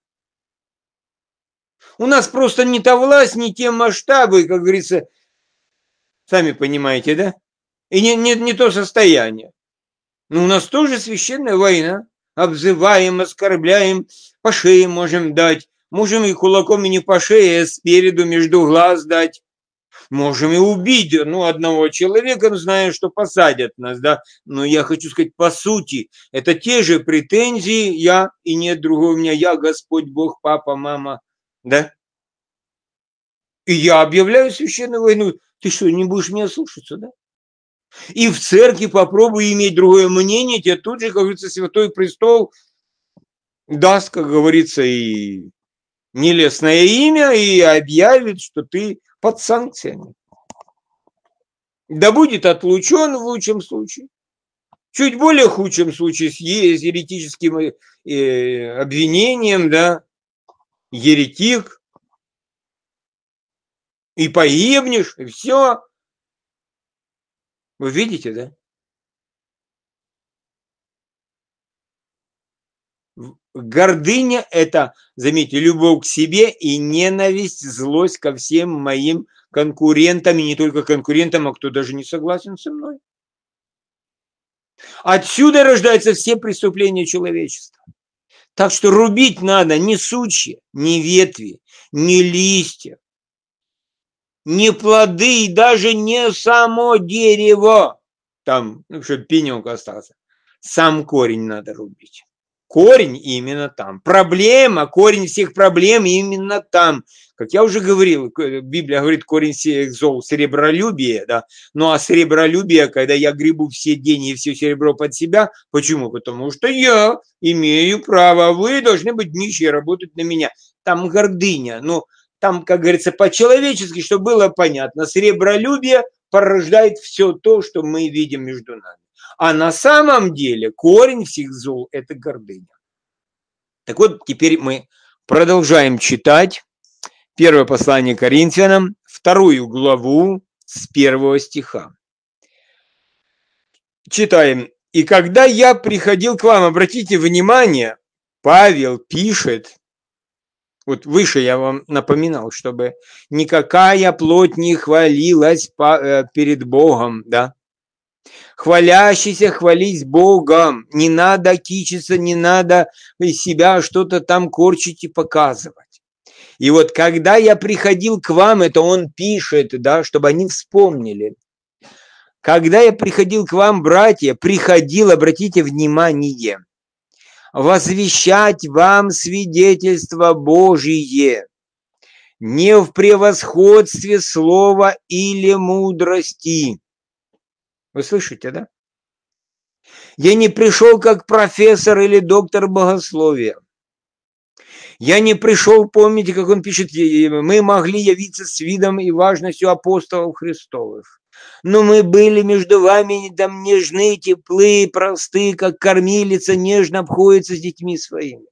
У нас просто не та власть, не те масштабы, как говорится, сами понимаете, да? И не то состояние. Но у нас тоже священная война. Обзываем, оскорбляем, по шее можем дать. Можем и кулаком, и не по шее, а спереду между глаз дать. Можем и убить, одного человека, зная, что посадят нас, да. Но я хочу сказать, по сути, это те же претензии, я и нет другого у меня, я Господь Бог, папа, мама, да. И я объявляю священную войну. Ты что, не будешь меня слушаться, да? И в церкви попробуй иметь другое мнение, тебе тут же, как говорится, Святой Престол даст, как говорится, и нелестное имя, и объявит, что ты под санкциями. Да будет отлучен в лучшем случае. Чуть более худшем случае с еретическим обвинением, да, еретик, и погибнешь, и все. Вы видите, да? Гордыня – это, заметьте, любовь к себе и ненависть, злость ко всем моим конкурентам, и не только конкурентам, а кто даже не согласен со мной. Отсюда рождаются все преступления человечества. Так что рубить надо не сучья, не ветви, не листья, не плоды и даже не само дерево. Там, чтобы пенек остался. Сам корень надо рубить. Корень именно там. Проблема, корень всех проблем именно там. Как я уже говорил, Библия говорит, корень всех зол, серебролюбие, да. Ну а серебролюбие, когда я гребу все деньги и все серебро под себя, почему? Потому что я имею право, вы должны быть нищие, работать на меня. Там гордыня, там, как говорится, по-человечески, чтобы было понятно, серебролюбие порождает все то, что мы видим между нами. А на самом деле корень всех зол – это гордыня. Так вот, теперь мы продолжаем читать первое послание Коринфянам, 2 главу с 1 стиха. Читаем. «И когда я приходил к вам, обратите внимание, Павел пишет, вот выше я вам напоминал, чтобы никакая плоть не хвалилась перед Богом, да? Хвалящийся хвались Богом, не надо кичиться, не надо из себя что-то там корчить и показывать. И вот когда я приходил к вам, это он пишет, да, чтобы они вспомнили. Когда я приходил к вам, братья, приходил, обратите внимание, возвещать вам свидетельство Божие, не в превосходстве слова или мудрости. Вы слышите, да? Я не пришел как профессор или доктор богословия. Я не пришел, помните, как он пишет, мы могли явиться с видом и важностью апостолов Христовых. Но мы были между вами там нежны, теплы, просты, как кормилица нежно обходится с детьми своими.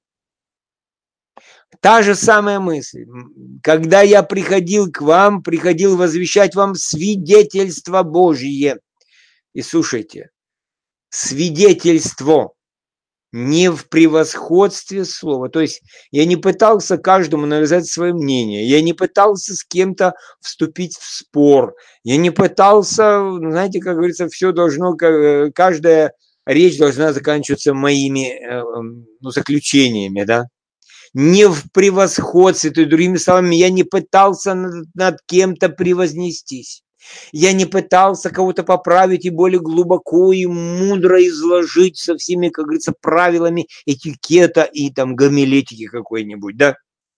Та же самая мысль. Когда я приходил к вам, приходил возвещать вам свидетельство Божье. И слушайте, свидетельство не в превосходстве слова. То есть я не пытался каждому навязать свое мнение. Я не пытался с кем-то вступить в спор. Я не пытался, знаете, как говорится, все должно, каждая речь должна заканчиваться моими заключениями, да. Не в превосходстве, то есть, другими словами, я не пытался над кем-то превознестись. Я не пытался кого-то поправить и более глубоко и мудро изложить со всеми, как говорится, правилами этикета и там гомилетики какой-нибудь, да?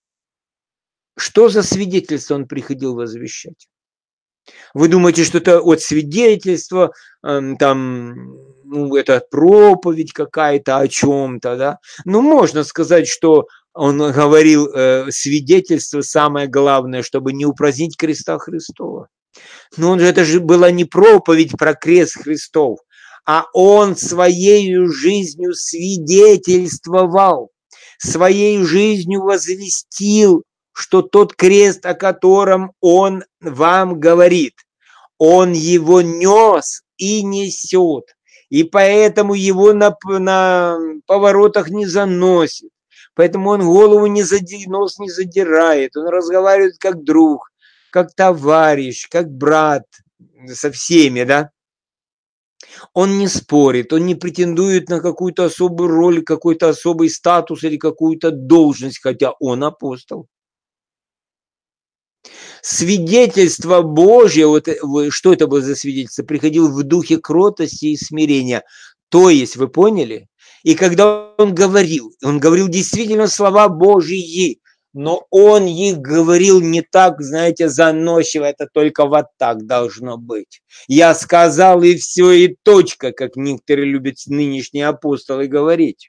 Что за свидетельство он приходил возвещать? Вы думаете, что это от свидетельства, там, ну, это проповедь какая-то о чем-то, да? Ну, можно сказать, что он говорил свидетельство, самое главное, чтобы не упразднить креста Христова. Но это же была не проповедь про крест Христов, а он своей жизнью свидетельствовал, своей жизнью возвестил, что тот крест, о котором он вам говорит, он его нес и несет, и поэтому его на поворотах не заносит, поэтому он голову нос не задирает, он разговаривает как друг, как товарищ, как брат со всеми, да. Он не спорит, он не претендует на какую-то особую роль, какой-то особый статус или какую-то должность, хотя он апостол. Свидетельство Божье, вот что это было за свидетельство? Приходил в духе кротости и смирения. То есть, вы поняли? И когда он говорил действительно слова Божьи, но он их говорил не так, знаете, заносчиво, это только вот так должно быть. Я сказал, и все, и точка, как некоторые любят нынешние апостолы говорить.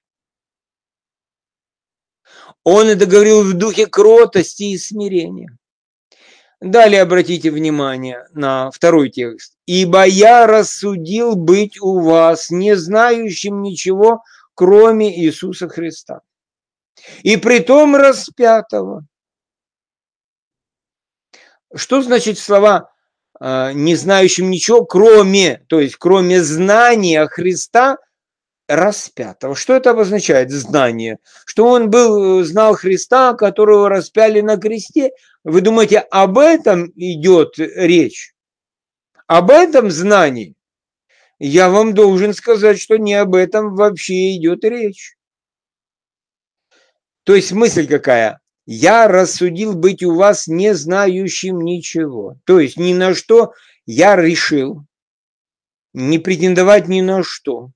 Он это говорил в духе кротости и смирения. Далее обратите внимание на второй текст. «Ибо я рассудил быть у вас, не знающим ничего, кроме Иисуса Христа, и притом распятого». Что значит слова «не знающим ничего, кроме», то есть кроме знания Христа распятого? Что это обозначает, знание? Что он знал Христа, которого распяли на кресте? Вы думаете, об этом идет речь? Об этом знании? Я вам должен сказать, что не об этом вообще идет речь. То есть мысль какая? Я рассудил быть у вас не знающим ничего. То есть ни на что я решил не претендовать ни на что.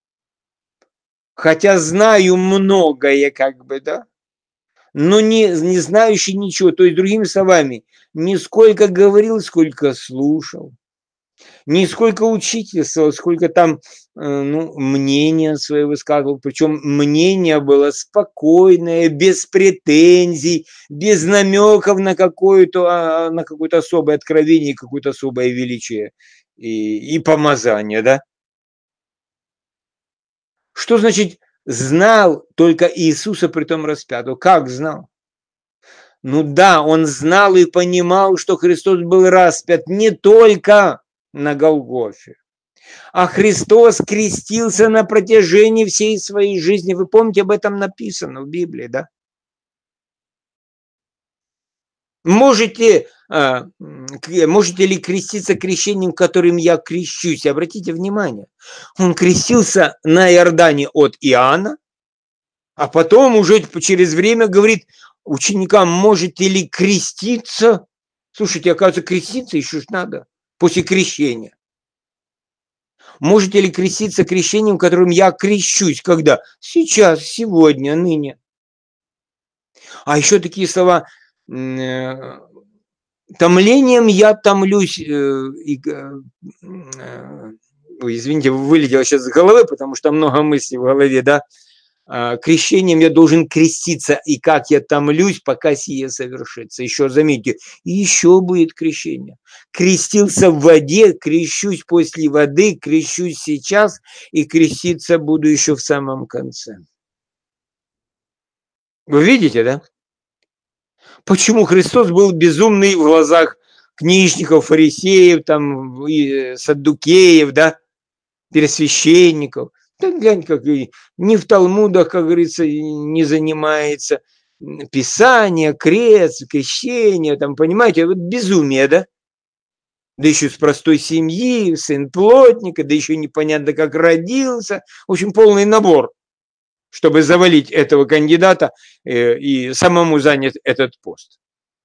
Хотя знаю многое, как бы, да, но не знающий ничего. То есть, другими словами, не сколько говорил, сколько слушал. Не сколько учительствовал, сколько там мнение свое высказывал. Причем мнение было спокойное, без претензий, без намеков на какое-то особое откровение, какое-то особое величие и помазание, да? Что значит знал только Иисуса притом распятого? Как знал? Ну да, он знал и понимал, что Христос был распят не только на Голгофе, а Христос крестился на протяжении всей своей жизни. Вы помните, об этом написано в Библии, да? Можете ли креститься крещением, которым я крещусь? Обратите внимание, он крестился на Иордане от Иоанна, а потом уже через время говорит ученикам, можете ли креститься? Слушайте, оказывается, креститься еще ж надо после крещения. Можете ли креститься крещением, которым я крещусь? Когда? Сейчас, сегодня, ныне. А еще такие слова: томлением я томлюсь. Ой, извините, вылетело сейчас с головы, потому что много мыслей в голове, да. Крещением я должен креститься, и как я томлюсь, пока сие совершится. Еще заметьте, еще будет крещение. Крестился в воде, крещусь после воды, крещусь сейчас, и креститься буду еще в самом конце. Вы видите, да? Почему Христос был безумный в глазах книжников, фарисеев, там, и саддукеев, да, первосвященников? Да глянь, как и ни в Талмудах, как говорится, не занимается. Писание, крест, крещение, там, понимаете, вот безумие, да? Да еще с простой семьи, сын плотника, да еще непонятно, как родился. В общем, полный набор, чтобы завалить этого кандидата и самому занять этот пост.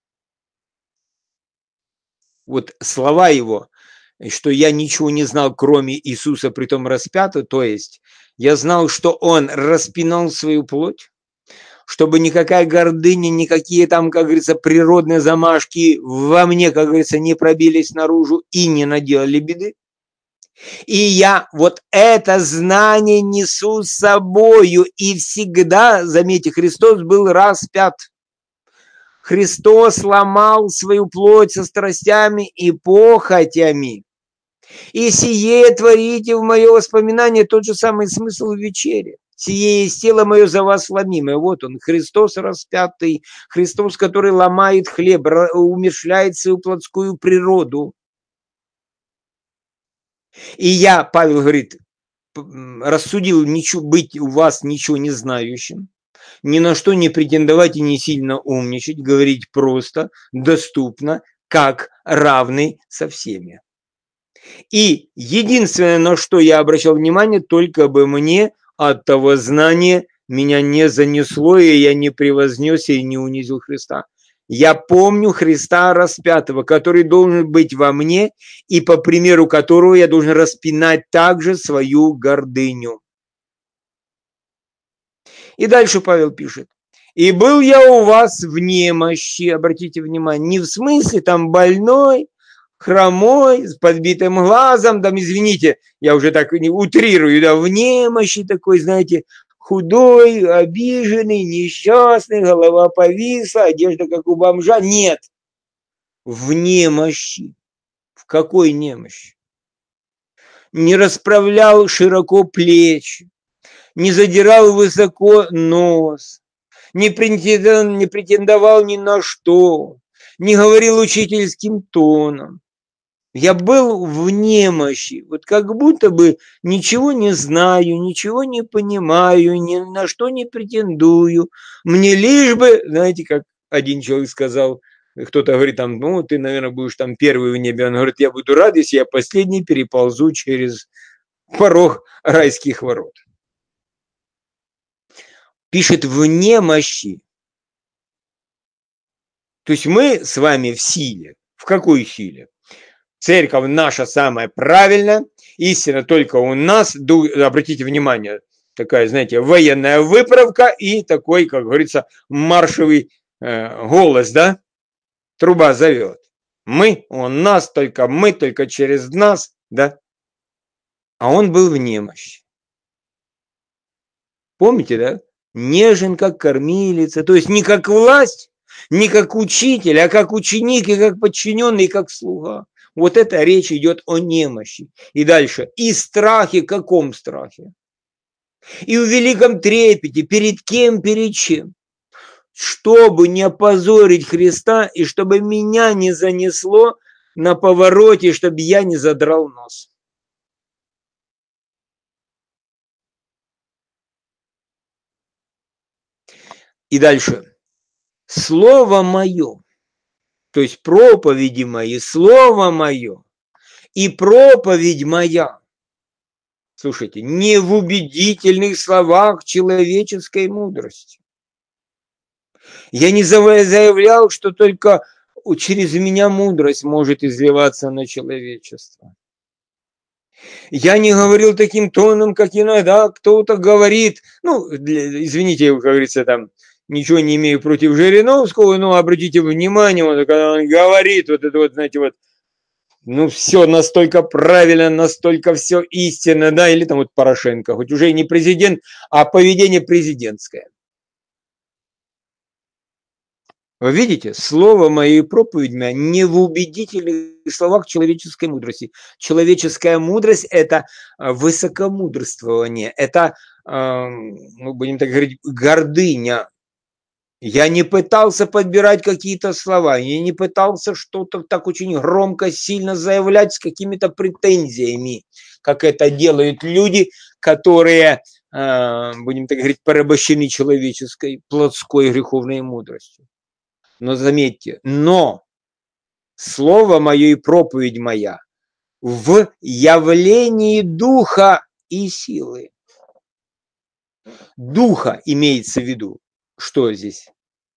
Вот слова его, что я ничего не знал, кроме Иисуса, притом распятого, то есть я знал, что он распинал свою плоть, чтобы никакая гордыня, никакие там, как говорится, природные замашки во мне, как говорится, не пробились наружу и не наделали беды. И я вот это знание несу с собою, и всегда, заметьте, Христос был распят. Христос ломал свою плоть со страстями и похотями. И сие творите в мое воспоминание, тот же самый смысл в вечере. Сие есть тело мое за вас ломимое. Вот он, Христос распятый, Христос, который ломает хлеб, умерщвляет свою плотскую природу. И я, Павел говорит, рассудил быть у вас ничего не знающим, ни на что не претендовать и не сильно умничать, говорить просто, доступно, как равный со всеми. И единственное, на что я обращал внимание, только бы мне от того знания меня не занесло, и я не превознесся и не унизил Христа. Я помню Христа распятого, который должен быть во мне, и по примеру которого я должен распинать также свою гордыню. И дальше Павел пишет. И был я у вас в немощи, обратите внимание, не в смысле там больной, хромой, с подбитым глазом, там, извините, я уже так не утрирую, да, в немощи такой, знаете, худой, обиженный, несчастный, голова повисла, одежда как у бомжа. Нет, в немощи. В какой немощи? Не расправлял широко плечи, не задирал высоко нос, не претендовал ни на что, не говорил учительским тоном. Я был в немощи, вот как будто бы ничего не знаю, ничего не понимаю, ни на что не претендую. Мне лишь бы, знаете, как один человек сказал, кто-то говорит там, ну, ты, наверное, будешь там первый в небе. Он говорит, я буду рад, если я последний переползу через порог райских ворот. Пишет в немощи. То есть мы с вами в силе. В какой силе? Церковь наша самая правильная, истина только у нас. Обратите внимание, такая, знаете, военная выправка и такой, как говорится, маршевый голос, да? Труба зовет. Мы, он нас, только мы, только через нас, да? А он был в немощи. Помните, да? Нежен, как кормилица, то есть не как власть, не как учитель, а как ученик, и как подчиненный, и как слуга. Вот это речь идет о немощи. И дальше. И страхе, каком страхе? И в великом трепете. Перед кем, перед чем? Чтобы не опозорить Христа, и чтобы меня не занесло на повороте, чтобы я не задрал нос. И дальше. Слово мое, то есть проповеди мои, слово мое и проповедь моя. Слушайте, не в убедительных словах человеческой мудрости. Я не заявлял, что только через меня мудрость может изливаться на человечество. Я не говорил таким тоном, как иногда кто-то говорит. Ну, извините, как говорится, там, ничего не имею против Жириновского, но обратите внимание, вот, когда он говорит, вот это вот, знаете, вот, ну, все настолько правильно, настолько все истинно, да, или там вот Порошенко, хоть уже и не президент, а поведение президентское. Вы видите, слово моей проповедь моя не в убедительных словах человеческой мудрости. Человеческая мудрость – это высокомудрствование, это, мы будем так говорить, гордыня. Я не пытался подбирать какие-то слова, я не пытался что-то так очень громко, сильно заявлять с какими-то претензиями, как это делают люди, которые, будем так говорить, порабощены человеческой, плотской, греховной мудростью. Но заметьте, но слово мое и проповедь моя в явлении духа и силы. Духа имеется в виду. Что здесь?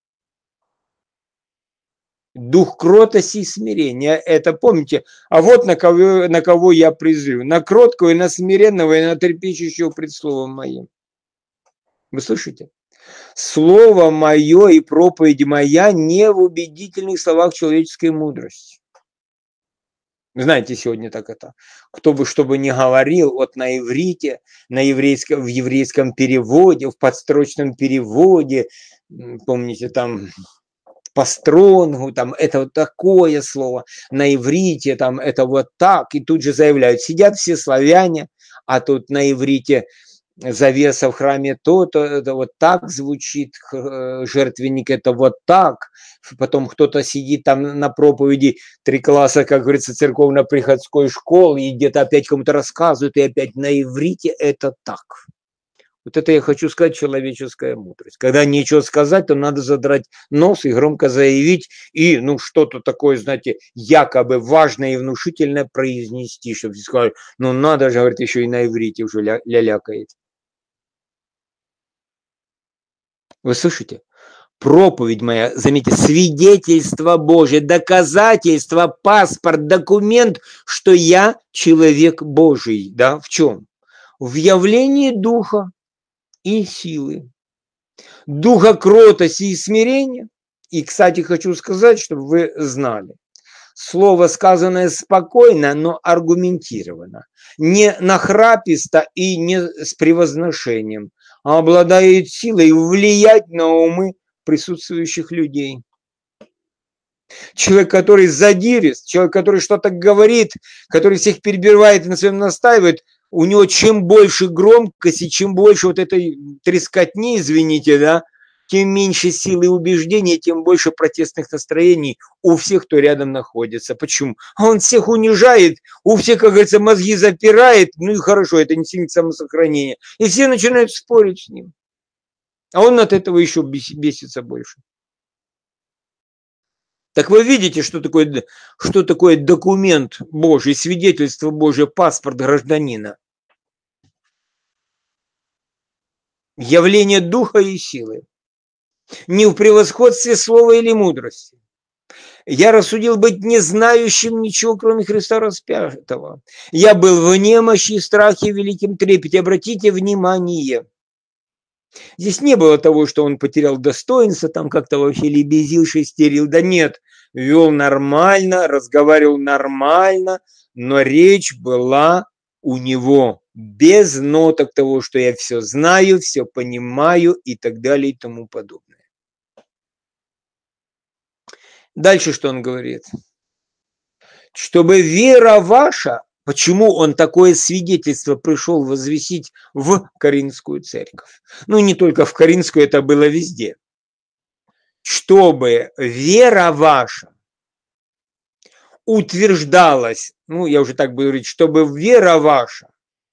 Дух кротости и смирения. Это помните. А вот на кого я призываю. На кроткого и на смиренного и на трепещущего пред словом моим. Вы слышите? Слово мое и проповедь моя не в убедительных словах человеческой мудрости. Знаете, сегодня так это. Кто бы что бы ни говорил, вот на иврите, в еврейском переводе, в подстрочном переводе, помните, там по стронгу, там это вот такое слово, на иврите там это вот так, и тут же заявляют, сидят все славяне, а тут на иврите завеса в храме то-то, это вот так звучит, жертвенник это вот так, потом кто-то сидит там на проповеди 3 класса, как говорится, церковно-приходской школы, и где-то опять кому-то рассказывают, и опять на иврите это так. Вот это я хочу сказать, человеческая мудрость. Когда нечего сказать, то надо задрать нос и громко заявить, и ну что-то такое, знаете, якобы важное и внушительное произнести, чтобы сказали, ну надо же, говорит, еще и на иврите уже лялякает. Вы слышите? Проповедь моя, заметьте, свидетельство Божие, доказательство, паспорт, документ, что я человек Божий. Да, в чем? В явлении духа и силы. Духа кротости и смирения. И, кстати, хочу сказать, чтобы вы знали. Слово, сказанное спокойно, но аргументированно. Не нахраписто и не с превозношением, а обладает силой влиять на умы присутствующих людей. Человек, который задирист, человек, который что-то говорит, который всех перебивает и на своем настаивает, у него чем больше громкости, чем больше вот этой трескотни, извините, да, тем меньше силы убеждения, тем больше протестных настроений у всех, кто рядом находится. Почему? А он всех унижает, у всех, как говорится, мозги запирает, ну и хорошо, это инстинкт самосохранения. И все начинают спорить с ним. А он от этого еще бесится больше. Так вы видите, что такое документ Божий, свидетельство Божие, паспорт гражданина? Явление духа и силы. Не в превосходстве слова или мудрости. Я рассудил быть не знающим ничего, кроме Христа распятого. Я был в немощи, страхе, великим трепете. Обратите внимание. Здесь не было того, что он потерял достоинство, там как-то вообще лебезил, шестерил. Да нет, вел нормально, разговаривал нормально, но речь была у него без ноток того, что я все знаю, все понимаю и так далее и тому подобное. Дальше что он говорит? Чтобы вера ваша, почему он такое свидетельство пришел возвестить в Коринфскую церковь? Ну, не только в Коринфскую, это было везде. Чтобы вера ваша утверждалась, ну, я уже так буду говорить, чтобы вера ваша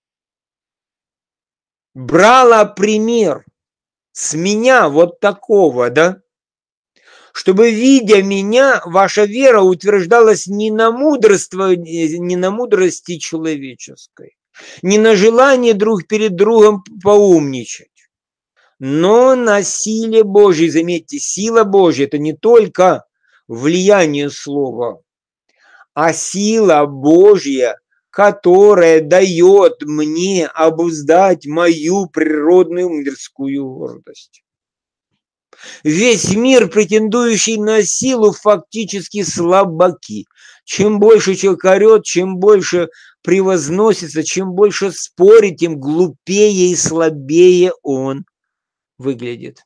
брала пример с меня вот такого, да, чтобы, видя меня, ваша вера утверждалась не на мудрости человеческой, не на желании друг перед другом поумничать, но на силе Божьей. Заметьте, сила Божья – это не только влияние слова, а сила Божья которая дает мне обуздать мою природную мирскую гордость. Весь мир, претендующий на силу, фактически слабаки. Чем больше человек орет, чем больше превозносится, чем больше спорит, тем глупее и слабее он выглядит.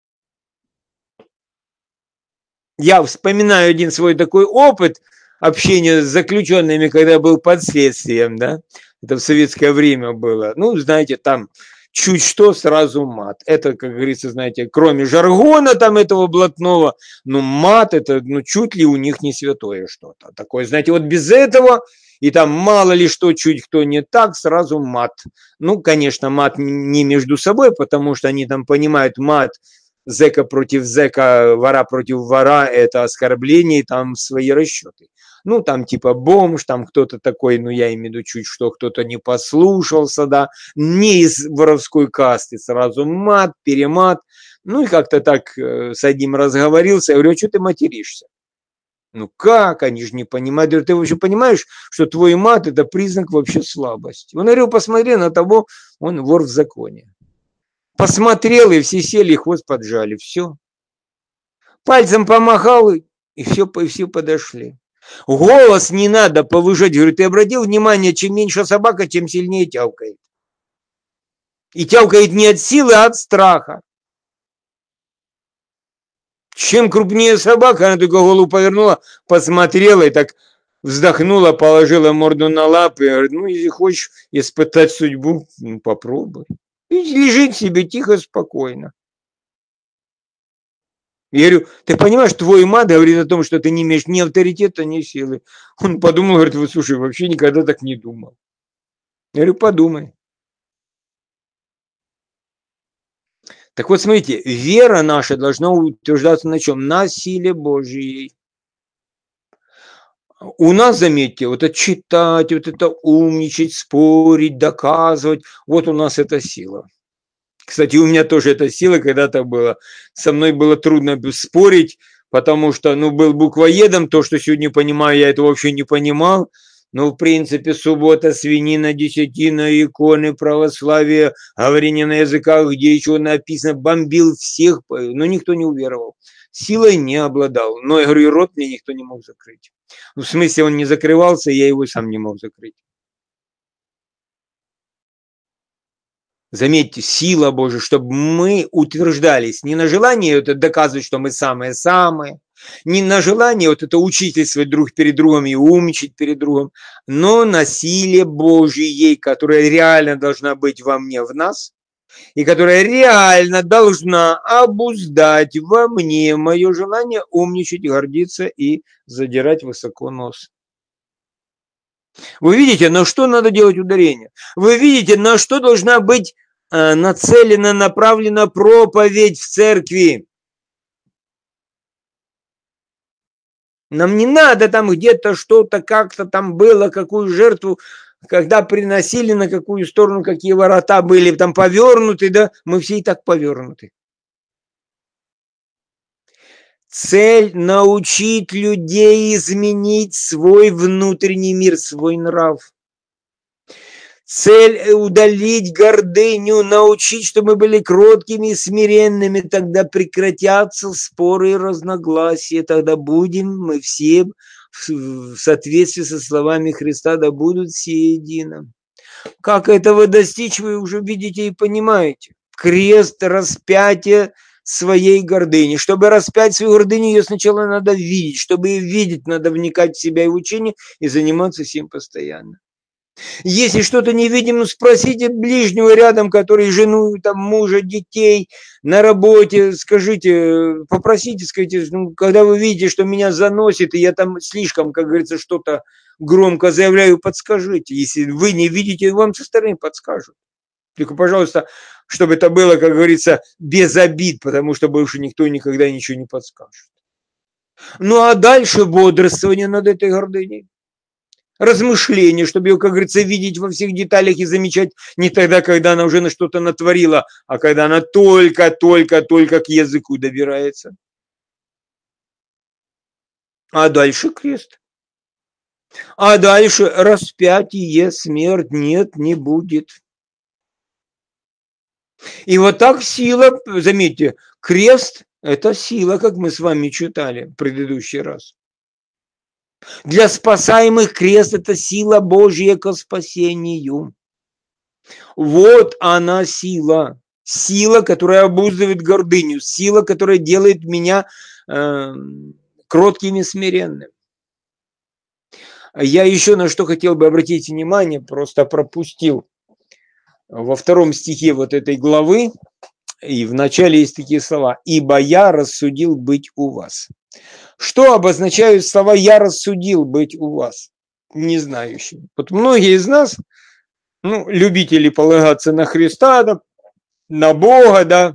Я вспоминаю один свой такой опыт общения с заключенными, когда был под следствием, да, это в советское время было. Ну, знаете, там чуть что, сразу мат. Это, как говорится, знаете, кроме жаргона там этого блатного, ну, мат это, ну, чуть ли у них не святое что-то. Такое, знаете, вот без этого, и там мало ли что, чуть кто не так, сразу мат. Ну, конечно, мат не между собой, потому что они там понимают мат, зэка против зэка, вора против вора, это оскорбление, там свои расчеты. Ну, там типа бомж, там кто-то такой, ну, я имею в виду чуть что, кто-то не послушался, да, не из воровской касты, сразу мат, перемат. Ну, и как-то так с одним разговорился, я говорю, а что ты материшься? Ну, как? Они же не понимают. Я говорю, ты вообще понимаешь, что твой мат – это признак вообще слабости? Он говорил, посмотри на того, он вор в законе. Посмотрел, и все сели, и хвост поджали. Все. Пальцем помахал, и все подошли. Голос не надо повышать. Говорю, ты обратил внимание, чем меньше собака, тем сильнее тявкает. И тявкает не от силы, а от страха. Чем крупнее собака, она только голову повернула, посмотрела и так вздохнула, положила морду на лапы и говорит, ну, если хочешь испытать судьбу, ну, попробуй. И лежит себе тихо, спокойно. Я говорю, ты понимаешь, твой мат говорит о том, что ты не имеешь ни авторитета, ни силы. Он подумал, говорит, вот слушай, вообще никогда так не думал. Я говорю, подумай. Так вот, смотрите, вера наша должна утверждаться на чем? На силе Божьей. У нас, заметьте, вот это читать, вот это умничать, спорить, доказывать, вот у нас эта сила. Кстати, у меня тоже эта сила когда-то была. Со мной было трудно спорить, потому что, ну, был буквоедом, то, что сегодня понимаю, я это вообще не понимал. Но, в принципе, суббота, свинина, десятина, иконы, православие, говорение на языках, где еще написано, бомбил всех, но никто не уверовал. Силой не обладал. Но, я говорю, и рот мне никто не мог закрыть. Ну, в смысле, он не закрывался, я его сам не мог закрыть. Заметьте, сила Божия, чтобы мы утверждались не на желание это доказывать, что мы самые-самые, не на желание вот это учительствовать друг перед другом и умничать перед другом, но на силе Божьей, которая реально должна быть во мне, в нас, и которая реально должна обуздать во мне мое желание умничать, гордиться и задирать высоко нос. Вы видите, на что надо делать ударение? Вы видите, на что должна быть нацелена, направлена проповедь в церкви? Нам не надо там где-то что-то как-то там было, какую жертву, когда приносили, на какую сторону, какие ворота были там повернуты, да, мы все и так повернуты. Цель – научить людей изменить свой внутренний мир, свой нрав. Цель – удалить гордыню, научить, чтобы мы были кроткими и смиренными. Тогда прекратятся споры и разногласия. Тогда будем мы все в соответствии со словами Христа, да будут все едино. Как этого достичь, вы уже видите и понимаете. Крест, распятие своей гордыни. Чтобы распять свою гордыню, ее сначала надо видеть. Чтобы ее видеть, надо вникать в себя и в учение и заниматься всем постоянно. Если что-то не видим, ну спросите ближнего рядом, который жену, там, мужа, детей на работе, скажите, попросите, скажите, ну, когда вы видите, что меня заносит, и я там слишком, как говорится, что-то громко заявляю, подскажите. Если вы не видите, вам со стороны подскажут. Только, пожалуйста, чтобы это было, как говорится, без обид, потому что больше никто никогда ничего не подскажет. Ну а дальше бодрствование над этой гордыней. Размышление, чтобы ее, как говорится, видеть во всех деталях и замечать не тогда, когда она уже на что-то натворила, а когда она только к языку добирается. А дальше крест. А дальше распятие, смерть нет, не будет. И вот так сила, заметьте, крест – это сила, как мы с вами читали в предыдущий раз. Для спасаемых крест – это сила Божья ко спасению. Вот она сила. Сила, которая обуздывает гордыню. Сила, которая делает меня кротким и смиренным. Я еще на что хотел бы обратить внимание, просто пропустил. Во 2 стихе вот этой главы, и в начале есть такие слова: «Ибо я рассудил быть у вас». Что обозначают слова «я рассудил быть у вас»? Не знающим. Вот многие из нас, любители полагаться на Христа, да, на Бога, да,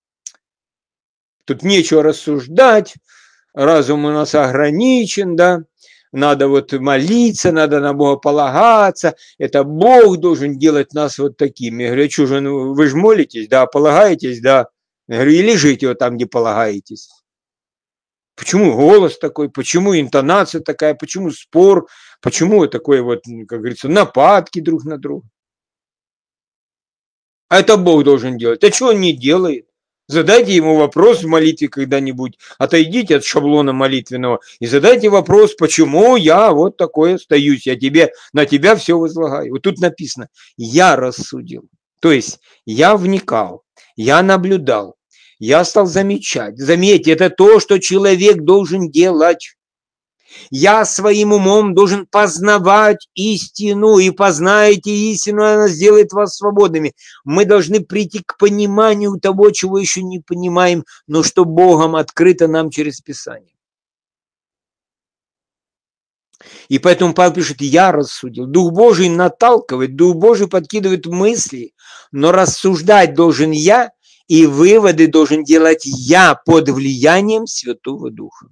тут нечего рассуждать, разум у нас ограничен, да, надо вот молиться, надо на Бога полагаться, это Бог должен делать нас вот такими. Я говорю, что же, вы же молитесь, да, полагаетесь, да. Я говорю, и лежите вот там, где полагаетесь. Почему голос такой, почему интонация такая, почему спор, почему такой вот, как говорится, нападки друг на друга? А это Бог должен делать. А что он не делает? Задайте ему вопрос в молитве когда-нибудь. Отойдите от шаблона молитвенного и задайте вопрос, почему я вот такой остаюсь, я на тебя все возлагаю. Вот тут написано, я рассудил. То есть я вникал, я наблюдал, я стал замечать. Заметьте, это то, что человек должен делать. Я своим умом должен познавать истину, и познаете истину, она сделает вас свободными. Мы должны прийти к пониманию того, чего еще не понимаем, но что Богом открыто нам через Писание. И поэтому Павел пишет, я рассудил. Дух Божий наталкивает, Дух Божий подкидывает мысли, но рассуждать должен я, и выводы должен делать я под влиянием Святого Духа.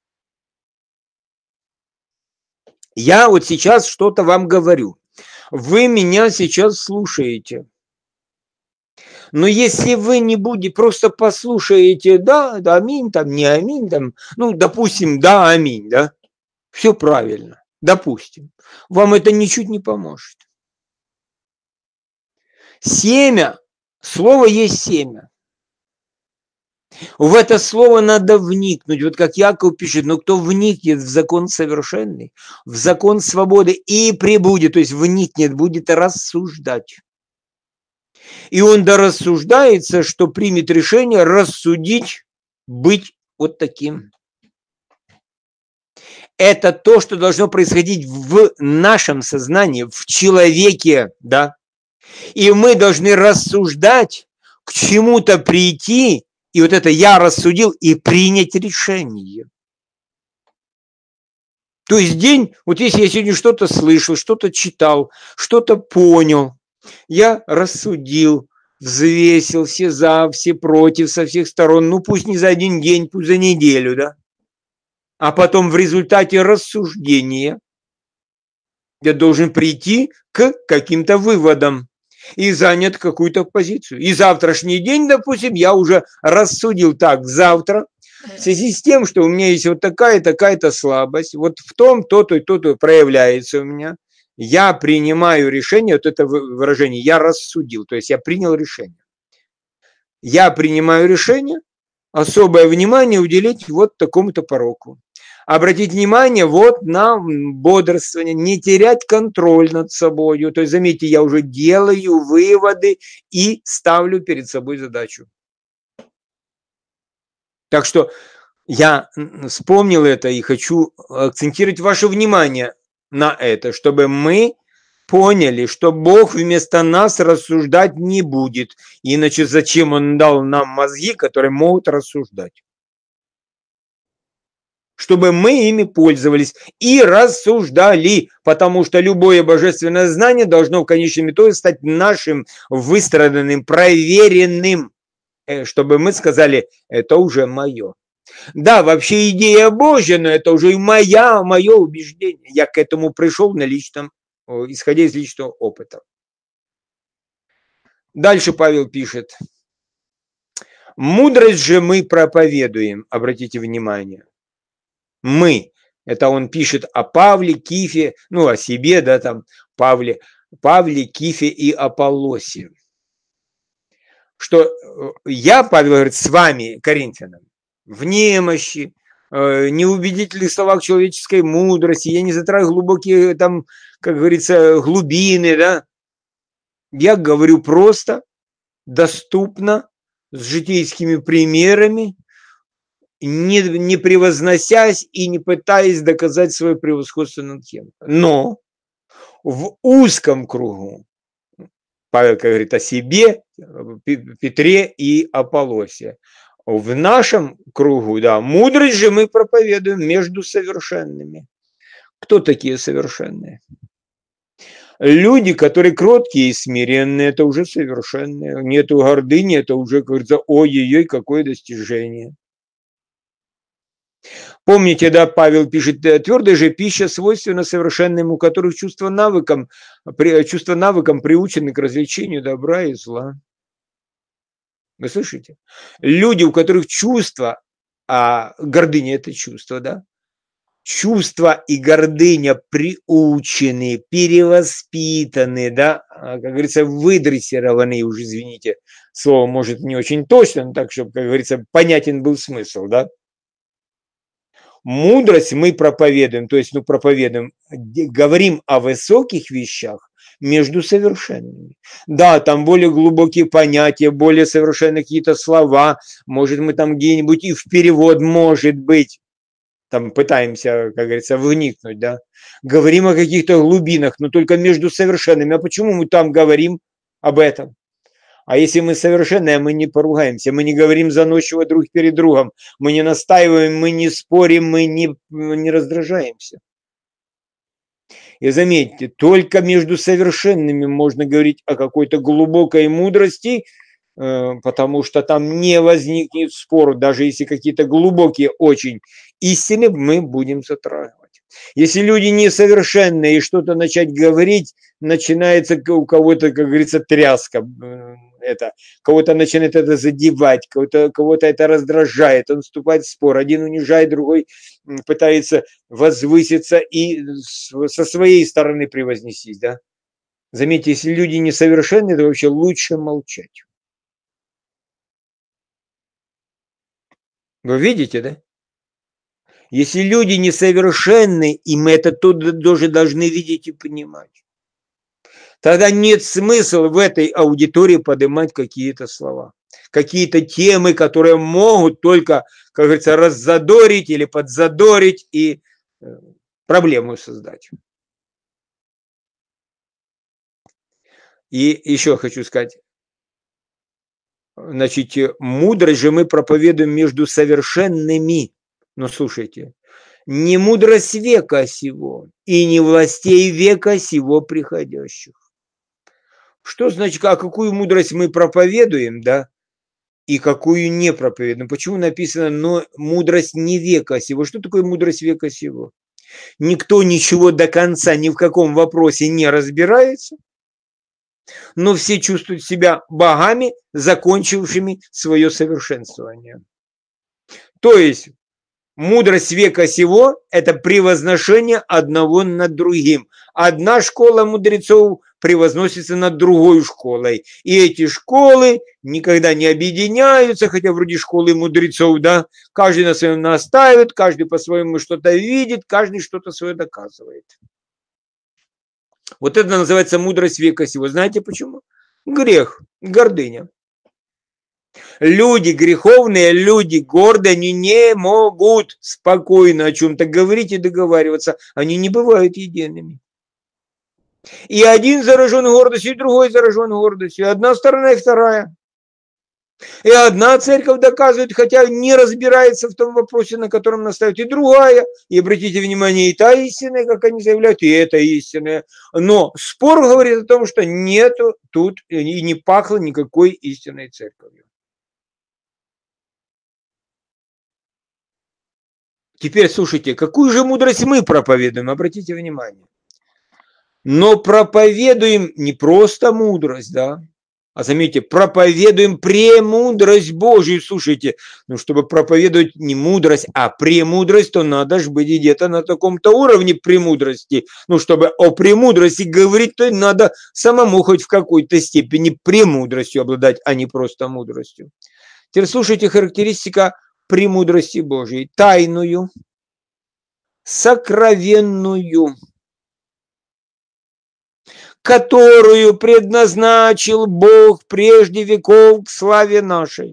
Я вот сейчас что-то вам говорю. Вы меня сейчас слушаете. Но если вы не будете, просто послушаете, да, аминь, там, не аминь, там, допустим, да, аминь, да, все правильно, допустим, вам это ничуть не поможет. Семя, слово есть семя. В это слово надо вникнуть. Вот как Яков пишет, но кто вникнет в закон совершенный, в закон свободы и пребудет, то есть вникнет, будет рассуждать. И он дорассуждается, что примет решение рассудить, быть вот таким. Это то, что должно происходить в нашем сознании, в человеке, да. И мы должны рассуждать, к чему-то прийти, и вот это я рассудил, и принять решение. То есть день, вот если я сегодня что-то слышал, что-то читал, что-то понял, я рассудил, взвесил все за, все против, со всех сторон, пусть не за один день, пусть за неделю, да. А потом в результате рассуждения я должен прийти к каким-то выводам и занять какую-то позицию. И завтрашний день, допустим, я уже рассудил так, завтра, в связи с тем, что у меня есть вот такая-то слабость, вот в том то-то и то-то проявляется у меня, я принимаю решение, вот это выражение, я рассудил, то есть я принял решение. Я принимаю решение, особое внимание уделить вот такому-то пороку. Обратить внимание вот на бодрствование, не терять контроль над собой. То есть, заметьте, я уже делаю выводы и ставлю перед собой задачу. Так что я вспомнил это и хочу акцентировать ваше внимание на это, чтобы мы поняли, что Бог вместо нас рассуждать не будет. Иначе зачем Он дал нам мозги, которые могут рассуждать? Чтобы мы ими пользовались и рассуждали, потому что любое божественное знание должно в конечном итоге стать нашим, выстраданным, проверенным, чтобы мы сказали, это уже мое. Да, вообще идея Божья, но это уже и мое убеждение. Я к этому пришел исходя из личного опыта. Дальше Павел пишет. Мудрость же мы проповедуем, обратите внимание. Мы. Это он пишет о Павле, Кифе, ну, о себе, да, там, Павле, Кифе и Аполлосе. Что я, Павел говорит, с вами, коринфянам, в немощи, неубедительных словах человеческой мудрости, я не затрагиваю глубокие, там, как говорится, глубины, да. Я говорю просто, доступно, с житейскими примерами, не превозносясь и не пытаясь доказать свое превосходство над кем. Но в узком кругу, Павел говорит о себе, Петре и Аполлосе, в нашем кругу, да, мудрость же мы проповедуем между совершенными. Кто такие совершенные? Люди, которые кроткие и смиренные, это уже совершенные. Нету гордыни, это уже, как говорится, ой-ой-ой, какое достижение. Помните, да, Павел пишет, твердая же пища свойственна совершенным, у которых чувство навыком приучены к развлечению добра и зла. Вы слышите? Люди, у которых чувство, а гордыня – это чувство, да? Чувство и гордыня приучены, перевоспитаны, да, как говорится, выдрессированы, уже, извините, слово может не очень точно, но так, чтобы, как говорится, понятен был смысл, да. Мудрость мы проповедуем, то есть, проповедуем, говорим о высоких вещах между совершенными. Да, там более глубокие понятия, более совершенные какие-то слова, может, мы там где-нибудь и в перевод, может быть, там пытаемся, как говорится, вникнуть, да. Говорим о каких-то глубинах, но только между совершенными. А почему мы там говорим об этом? А если мы совершенные, мы не поругаемся, мы не говорим заносчиво друг перед другом, мы не настаиваем, мы не спорим, мы не раздражаемся. И заметьте, только между совершенными можно говорить о какой-то глубокой мудрости, потому что там не возникнет спор, даже если какие-то глубокие очень истины мы будем затрагивать. Если люди несовершенные и что-то начать говорить, начинается у кого-то, как говорится, тряска, кого-то начинает это задевать, кого-то это раздражает, он вступает в спор, один унижает, другой пытается возвыситься и со своей стороны превознестись, да. Заметьте, если люди несовершенные, то вообще лучше молчать. Вы видите, да? Если люди несовершенны, и мы это тоже должны видеть и понимать, тогда нет смысла в этой аудитории поднимать какие-то слова, какие-то темы, которые могут только, как говорится, раззадорить или подзадорить и проблему создать. И еще хочу сказать, значит, мудрость же мы проповедуем между совершенными. Но слушайте, не мудрость века сего и не властей века сего приходящих. Что значит, а какую мудрость мы проповедуем, да, и какую не проповедуем? Почему написано, но мудрость не века сего? Что такое мудрость века сего? Никто ничего до конца ни в каком вопросе не разбирается, но все чувствуют себя богами, закончившими свое совершенствование. То есть мудрость века сего – это превозношение одного над другим. Одна школа мудрецов превозносится над другой школой. И эти школы никогда не объединяются, хотя вроде школы мудрецов, да, каждый на своем настаивает, каждый по-своему что-то видит, каждый что-то свое доказывает. Вот это называется мудрость века сего. Знаете почему? Грех, гордыня. Люди греховные, люди гордые, они не могут спокойно о чем-то говорить и договариваться. Они не бывают едиными. И один заражен гордостью, и другой заражен гордостью. И одна сторона, и вторая. И одна церковь доказывает, хотя не разбирается в том вопросе, на котором настаивает, и другая. И обратите внимание, и та истинная, как они заявляют, и эта истинная. Но спор говорит о том, что нету тут и не пахло никакой истинной церковью. Теперь слушайте, какую же мудрость мы проповедуем, обратите внимание. Но проповедуем не просто мудрость, да, А заметьте, проповедуем премудрость Божию. Слушайте, ну, чтобы проповедовать не мудрость, а премудрость, то надо же быть где-то на таком-то уровне премудрости. Ну, чтобы о премудрости говорить, то надо самому хоть в какой-то степени премудростью обладать, а не просто мудростью. Теперь слушайте характеристика премудрости Божией. Тайную, сокровенную, которую предназначил Бог прежде веков к славе нашей.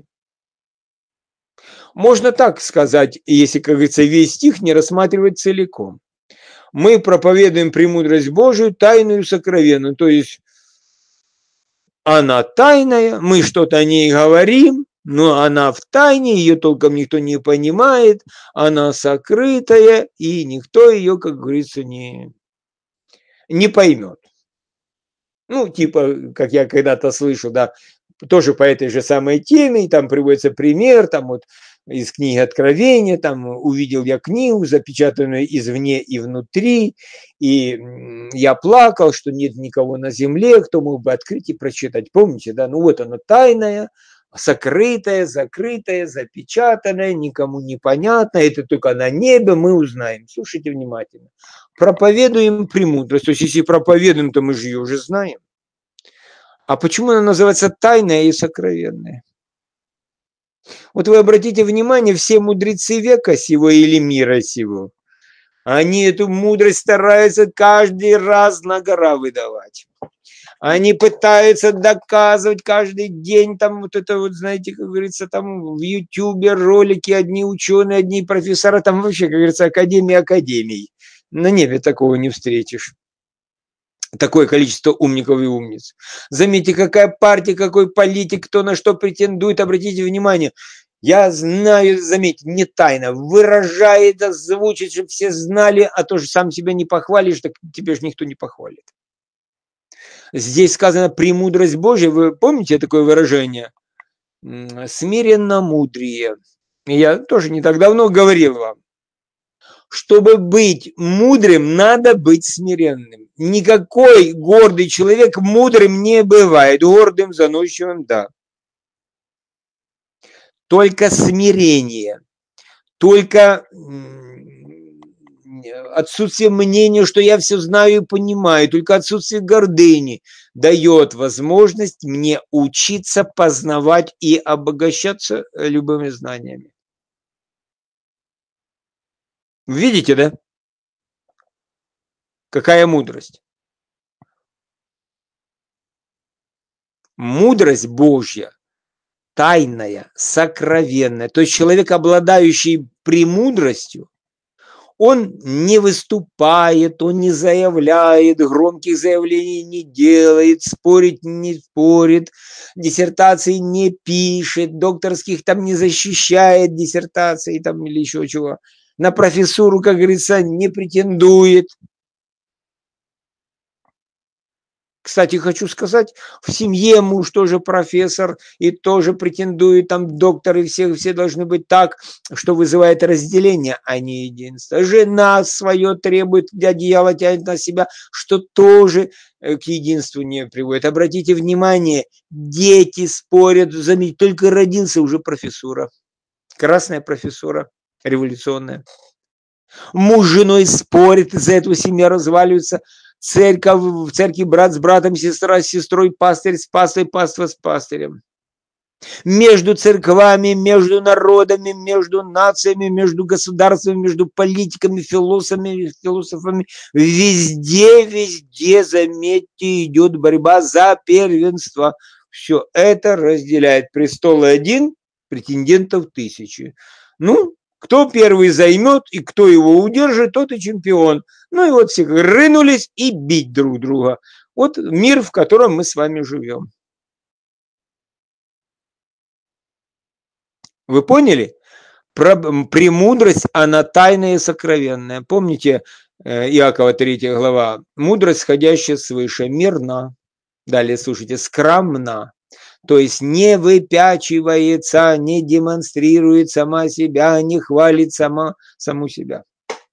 Можно так сказать, если, как говорится, весь стих не рассматривать целиком. Мы проповедуем премудрость Божию, тайную, сокровенную. То есть она тайная, мы что-то о ней говорим, но она в тайне, ее толком никто не понимает, она сокрытая, и никто ее, как говорится, не поймет. Ну, типа, как я когда-то слышал, да, тоже по этой же самой теме, там приводится пример, там вот из книги Откровения, там увидел я книгу, запечатанную извне и внутри, и я плакал, что нет никого на земле, кто мог бы открыть и прочитать. Помните, да? Ну вот оно тайное, сокрытое, закрытое, запечатанное, никому не понятно, это только на небе мы узнаем. Слушайте внимательно. Проповедуем премудрость, то есть если проповедуем, то мы же ее уже знаем. А почему она называется тайная и сокровенная? Вот вы обратите внимание, все мудрецы века сего или мира сего, они эту мудрость стараются каждый раз на гора выдавать. Они пытаются доказывать каждый день, там вот это вот, знаете, как говорится, там в Ютубе ролики, одни ученые, одни профессора, там вообще, как говорится, академия академий. На небе такого не встретишь. Такое количество умников и умниц. Заметьте, какая партия, какой политик, кто на что претендует, обратите внимание. Я знаю, заметьте, не тайно, выражает, озвучит, чтобы все знали, а то же сам себя не похвалишь, так тебе же никто не похвалит. Здесь сказано «премудрость Божия». Вы помните такое выражение? Смиренно мудрее. Я тоже не так давно говорил вам. Чтобы быть мудрым, надо быть смиренным. Никакой гордый человек мудрым не бывает. Гордым, заносчивым, да. Только смирение, только отсутствие мнения, что я все знаю и понимаю, только отсутствие гордыни дает возможность мне учиться, познавать и обогащаться любыми знаниями. Видите, да? Какая мудрость? Мудрость Божья, тайная, сокровенная. То есть человек, обладающий премудростью, он не выступает, он не заявляет, громких заявлений не делает, спорить не спорит, диссертации не пишет, докторских там не защищает диссертации там или еще чего. На профессуру, как говорится, не претендует. Кстати, хочу сказать, в семье муж тоже профессор и тоже претендует, там доктор, и все должны быть так, что вызывает разделение, а не единство. Жена свое требует, одеяло тянет на себя, что тоже к единству не приводит. Обратите внимание, дети спорят, заметьте, только родился уже профессура, красная профессура, революционная. Муж с женой спорит, из-за этого семья разваливается. Церковь, в церкви брат с братом, сестра с сестрой, пастырь с пастырем, паства с пастырем. Между церквами, между народами, между нациями, между государствами, между политиками, философами, везде, заметьте, идет борьба за первенство. Все это разделяет престолы один, претендентов тысячи. Ну, кто первый займет и кто его удержит, тот и чемпион. Ну и вот все рынулись и бить друг друга. Вот мир, в котором мы с вами живем. Вы поняли? Премудрость, она тайная и сокровенная. Помните Иакова 3 глава? Мудрость, сходящая свыше, мирна. Далее слушайте, скромна. То есть не выпячивается, не демонстрирует сама себя, не хвалит саму себя.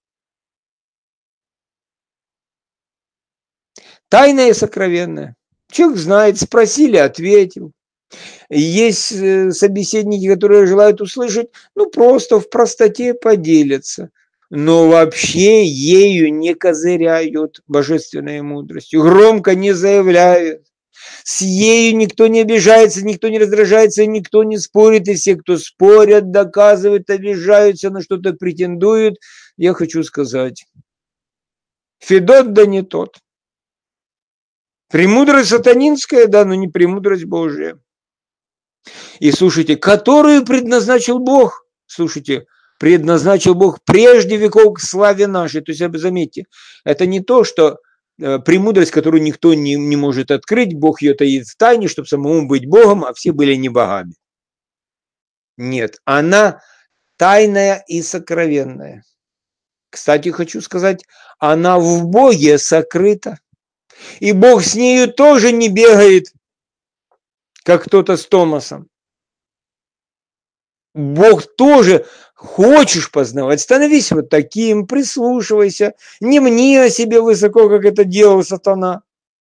Тайное и сокровенное. Человек знает, спросили, ответил. Есть собеседники, которые желают услышать, ну, просто в простоте поделятся. Но вообще ею не козыряют божественной мудростью, громко не заявляют. С ею никто не обижается, никто не раздражается, никто не спорит. И все, кто спорят, доказывают, обижаются, на что-то претендуют, я хочу сказать, Федот да не тот. Премудрость сатанинская, да, но не премудрость Божия. И слушайте, которую предназначил Бог, слушайте, предназначил Бог прежде веков к славе нашей. То есть, заметьте, это не то, что премудрость, которую никто не может открыть, Бог ее таит в тайне, чтобы самому быть Богом, а все были не богами. Нет, она тайная и сокровенная. Кстати, хочу сказать, она в Боге сокрыта. И Бог с нею тоже не бегает, как кто-то с Томасом. Бог тоже хочешь познавать, становись вот таким, прислушивайся, не мни о себе высоко, как это делал сатана.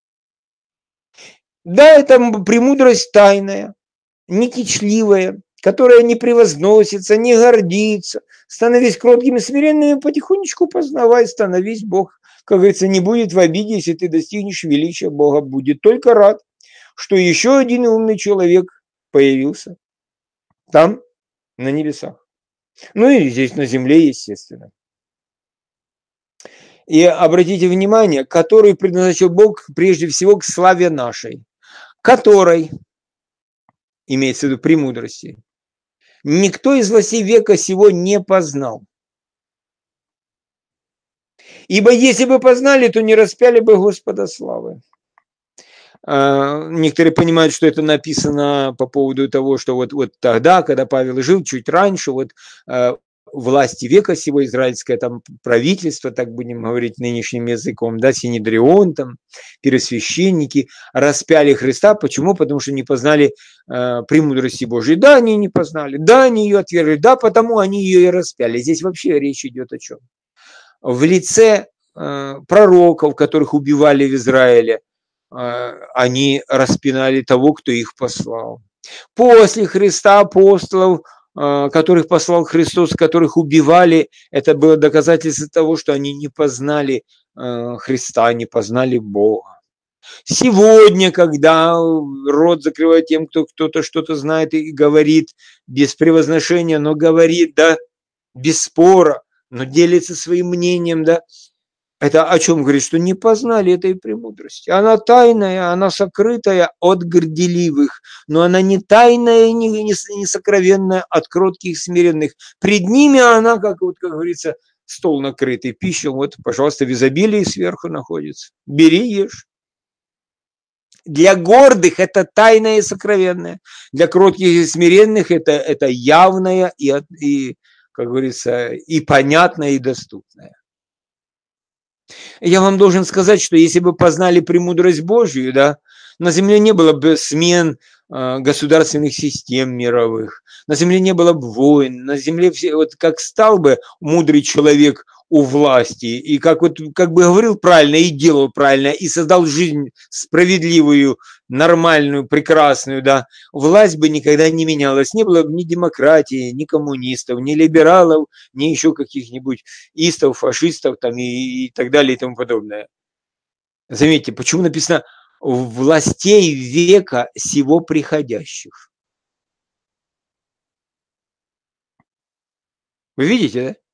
Да, это премудрость тайная, не кичливая, которая не превозносится, не гордится. Становись кроткими, смиренными, потихонечку познавай, становись Бог. Как говорится, не будет в обиде, если ты достигнешь величия Бога, будет только рад, что еще один умный человек появился там, на небесах. Ну и здесь на земле, естественно. И обратите внимание, который предназначил Бог прежде всего к славе нашей, которой, имеется в виду премудрости, никто из властей века сего не познал. Ибо если бы познали, то не распяли бы Господа славы. Некоторые понимают, что это написано по поводу того, что вот тогда, когда Павел жил, чуть раньше, вот власти века сего, израильское там правительство, так будем говорить нынешним языком, да, Синедрион, там, первосвященники распяли Христа. Почему? Потому что не познали премудрости Божией. Да, они не познали, да, они ее отвергли, да, потому они ее и распяли. Здесь вообще речь идет о чем? В лице пророков, которых убивали в Израиле, они распинали того, кто их послал. После Христа апостолов, которых послал Христос, которых убивали, это было доказательство того, что они не познали Христа, не познали Бога. Сегодня, когда рот закрывает тем, кто кто-то что-то знает и говорит без превозношения, но говорит, да, без спора, но делится своим мнением, да, это о чем говорит, что не познали этой премудрости. Она тайная, она сокрытая от горделивых, но она не тайная и не сокровенная от кротких смиренных. Пред ними она, как говорится, стол накрытый, пища, вот, пожалуйста, в изобилии сверху находится. Бери, ешь. Для гордых это тайное и сокровенное. Для кротких и смиренных это явное и, как говорится, и понятное, и доступное. Я вам должен сказать, что если бы познали премудрость Божью, да, на земле не было бы смен государственных систем мировых, на земле не было бы войн, на земле все, вот как стал бы мудрый человек у власти, и как бы говорил правильно и делал правильно, и создал жизнь справедливую, нормальную, прекрасную, да, власть бы никогда не менялась, не было бы ни демократии, ни коммунистов, ни либералов, ни еще каких-нибудь истов, фашистов там и так далее и тому подобное. Заметьте, почему написано властей века сего приходящих. Вы видите, да?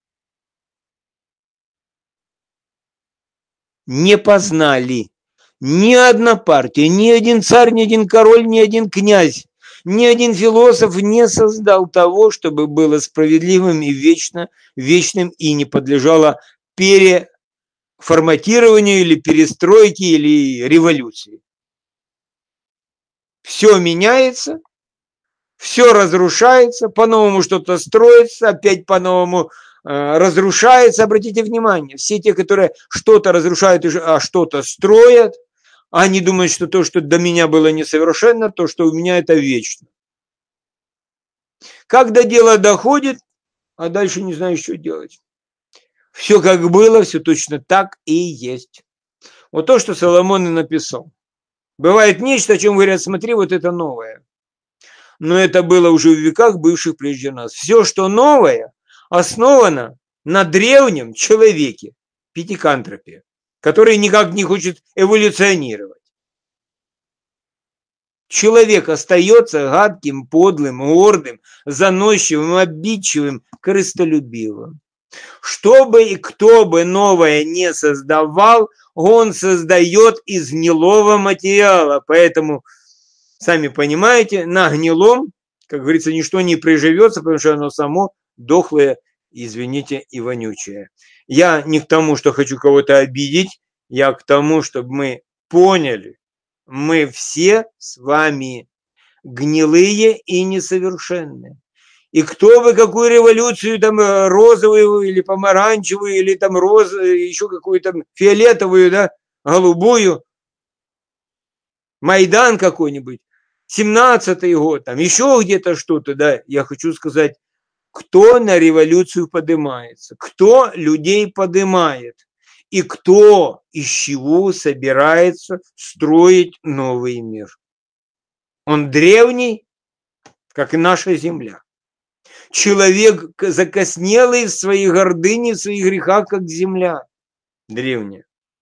Не познали ни одна партия, ни один царь, ни один король, ни один князь, ни один философ не создал того, чтобы было справедливым и вечным и не подлежало переформатированию или перестройке или революции. Все меняется, все разрушается, по-новому что-то строится, опять по-новому разрушается. Обратите внимание, все те, которые что-то разрушают, а что-то строят, они думают, что то, что до меня было несовершенно, то, что у меня, это вечно. Когда дело доходит, а дальше не знаю, что делать. Все как было, все точно так и есть. Вот то, что Соломон и написал. Бывает нечто, о чем говорят, смотри, вот это новое. Но это было уже в веках, бывших прежде нас. Все, что новое, основано на древнем человеке, пятикантропе, который никак не хочет эволюционировать. Человек остается гадким, подлым, гордым, заносчивым, обидчивым, корыстолюбивым. Что бы и кто бы новое не создавал, он создает из гнилого материала. Поэтому, сами понимаете, на гнилом, как говорится, ничто не приживется, потому что оно само дохлое, извините, и вонючее. Я не к тому, что хочу кого-то обидеть, я к тому, чтобы мы поняли, мы все с вами гнилые и несовершенные. И кто бы какую революцию, там, розовую или помаранчевую, или там еще какую-то фиолетовую, да, голубую, Майдан какой-нибудь, 17-й год, там еще где-то что-то, да, я хочу сказать, кто на революцию поднимается, кто людей поднимает, и кто из чего собирается строить новый мир. Он древний, как и наша земля. Человек закоснелый в своей гордыне, в своих грехах, как земля древняя.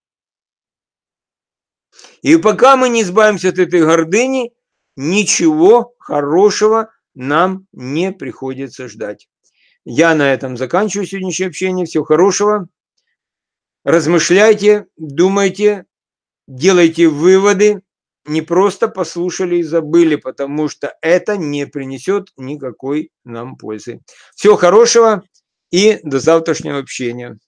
И пока мы не избавимся от этой гордыни, ничего хорошего нам не приходится ждать. Я на этом заканчиваю сегодняшнее общение. Всего хорошего. Размышляйте, думайте, делайте выводы. Не просто послушали и забыли, потому что это не принесет никакой нам пользы. Всего хорошего и до завтрашнего общения.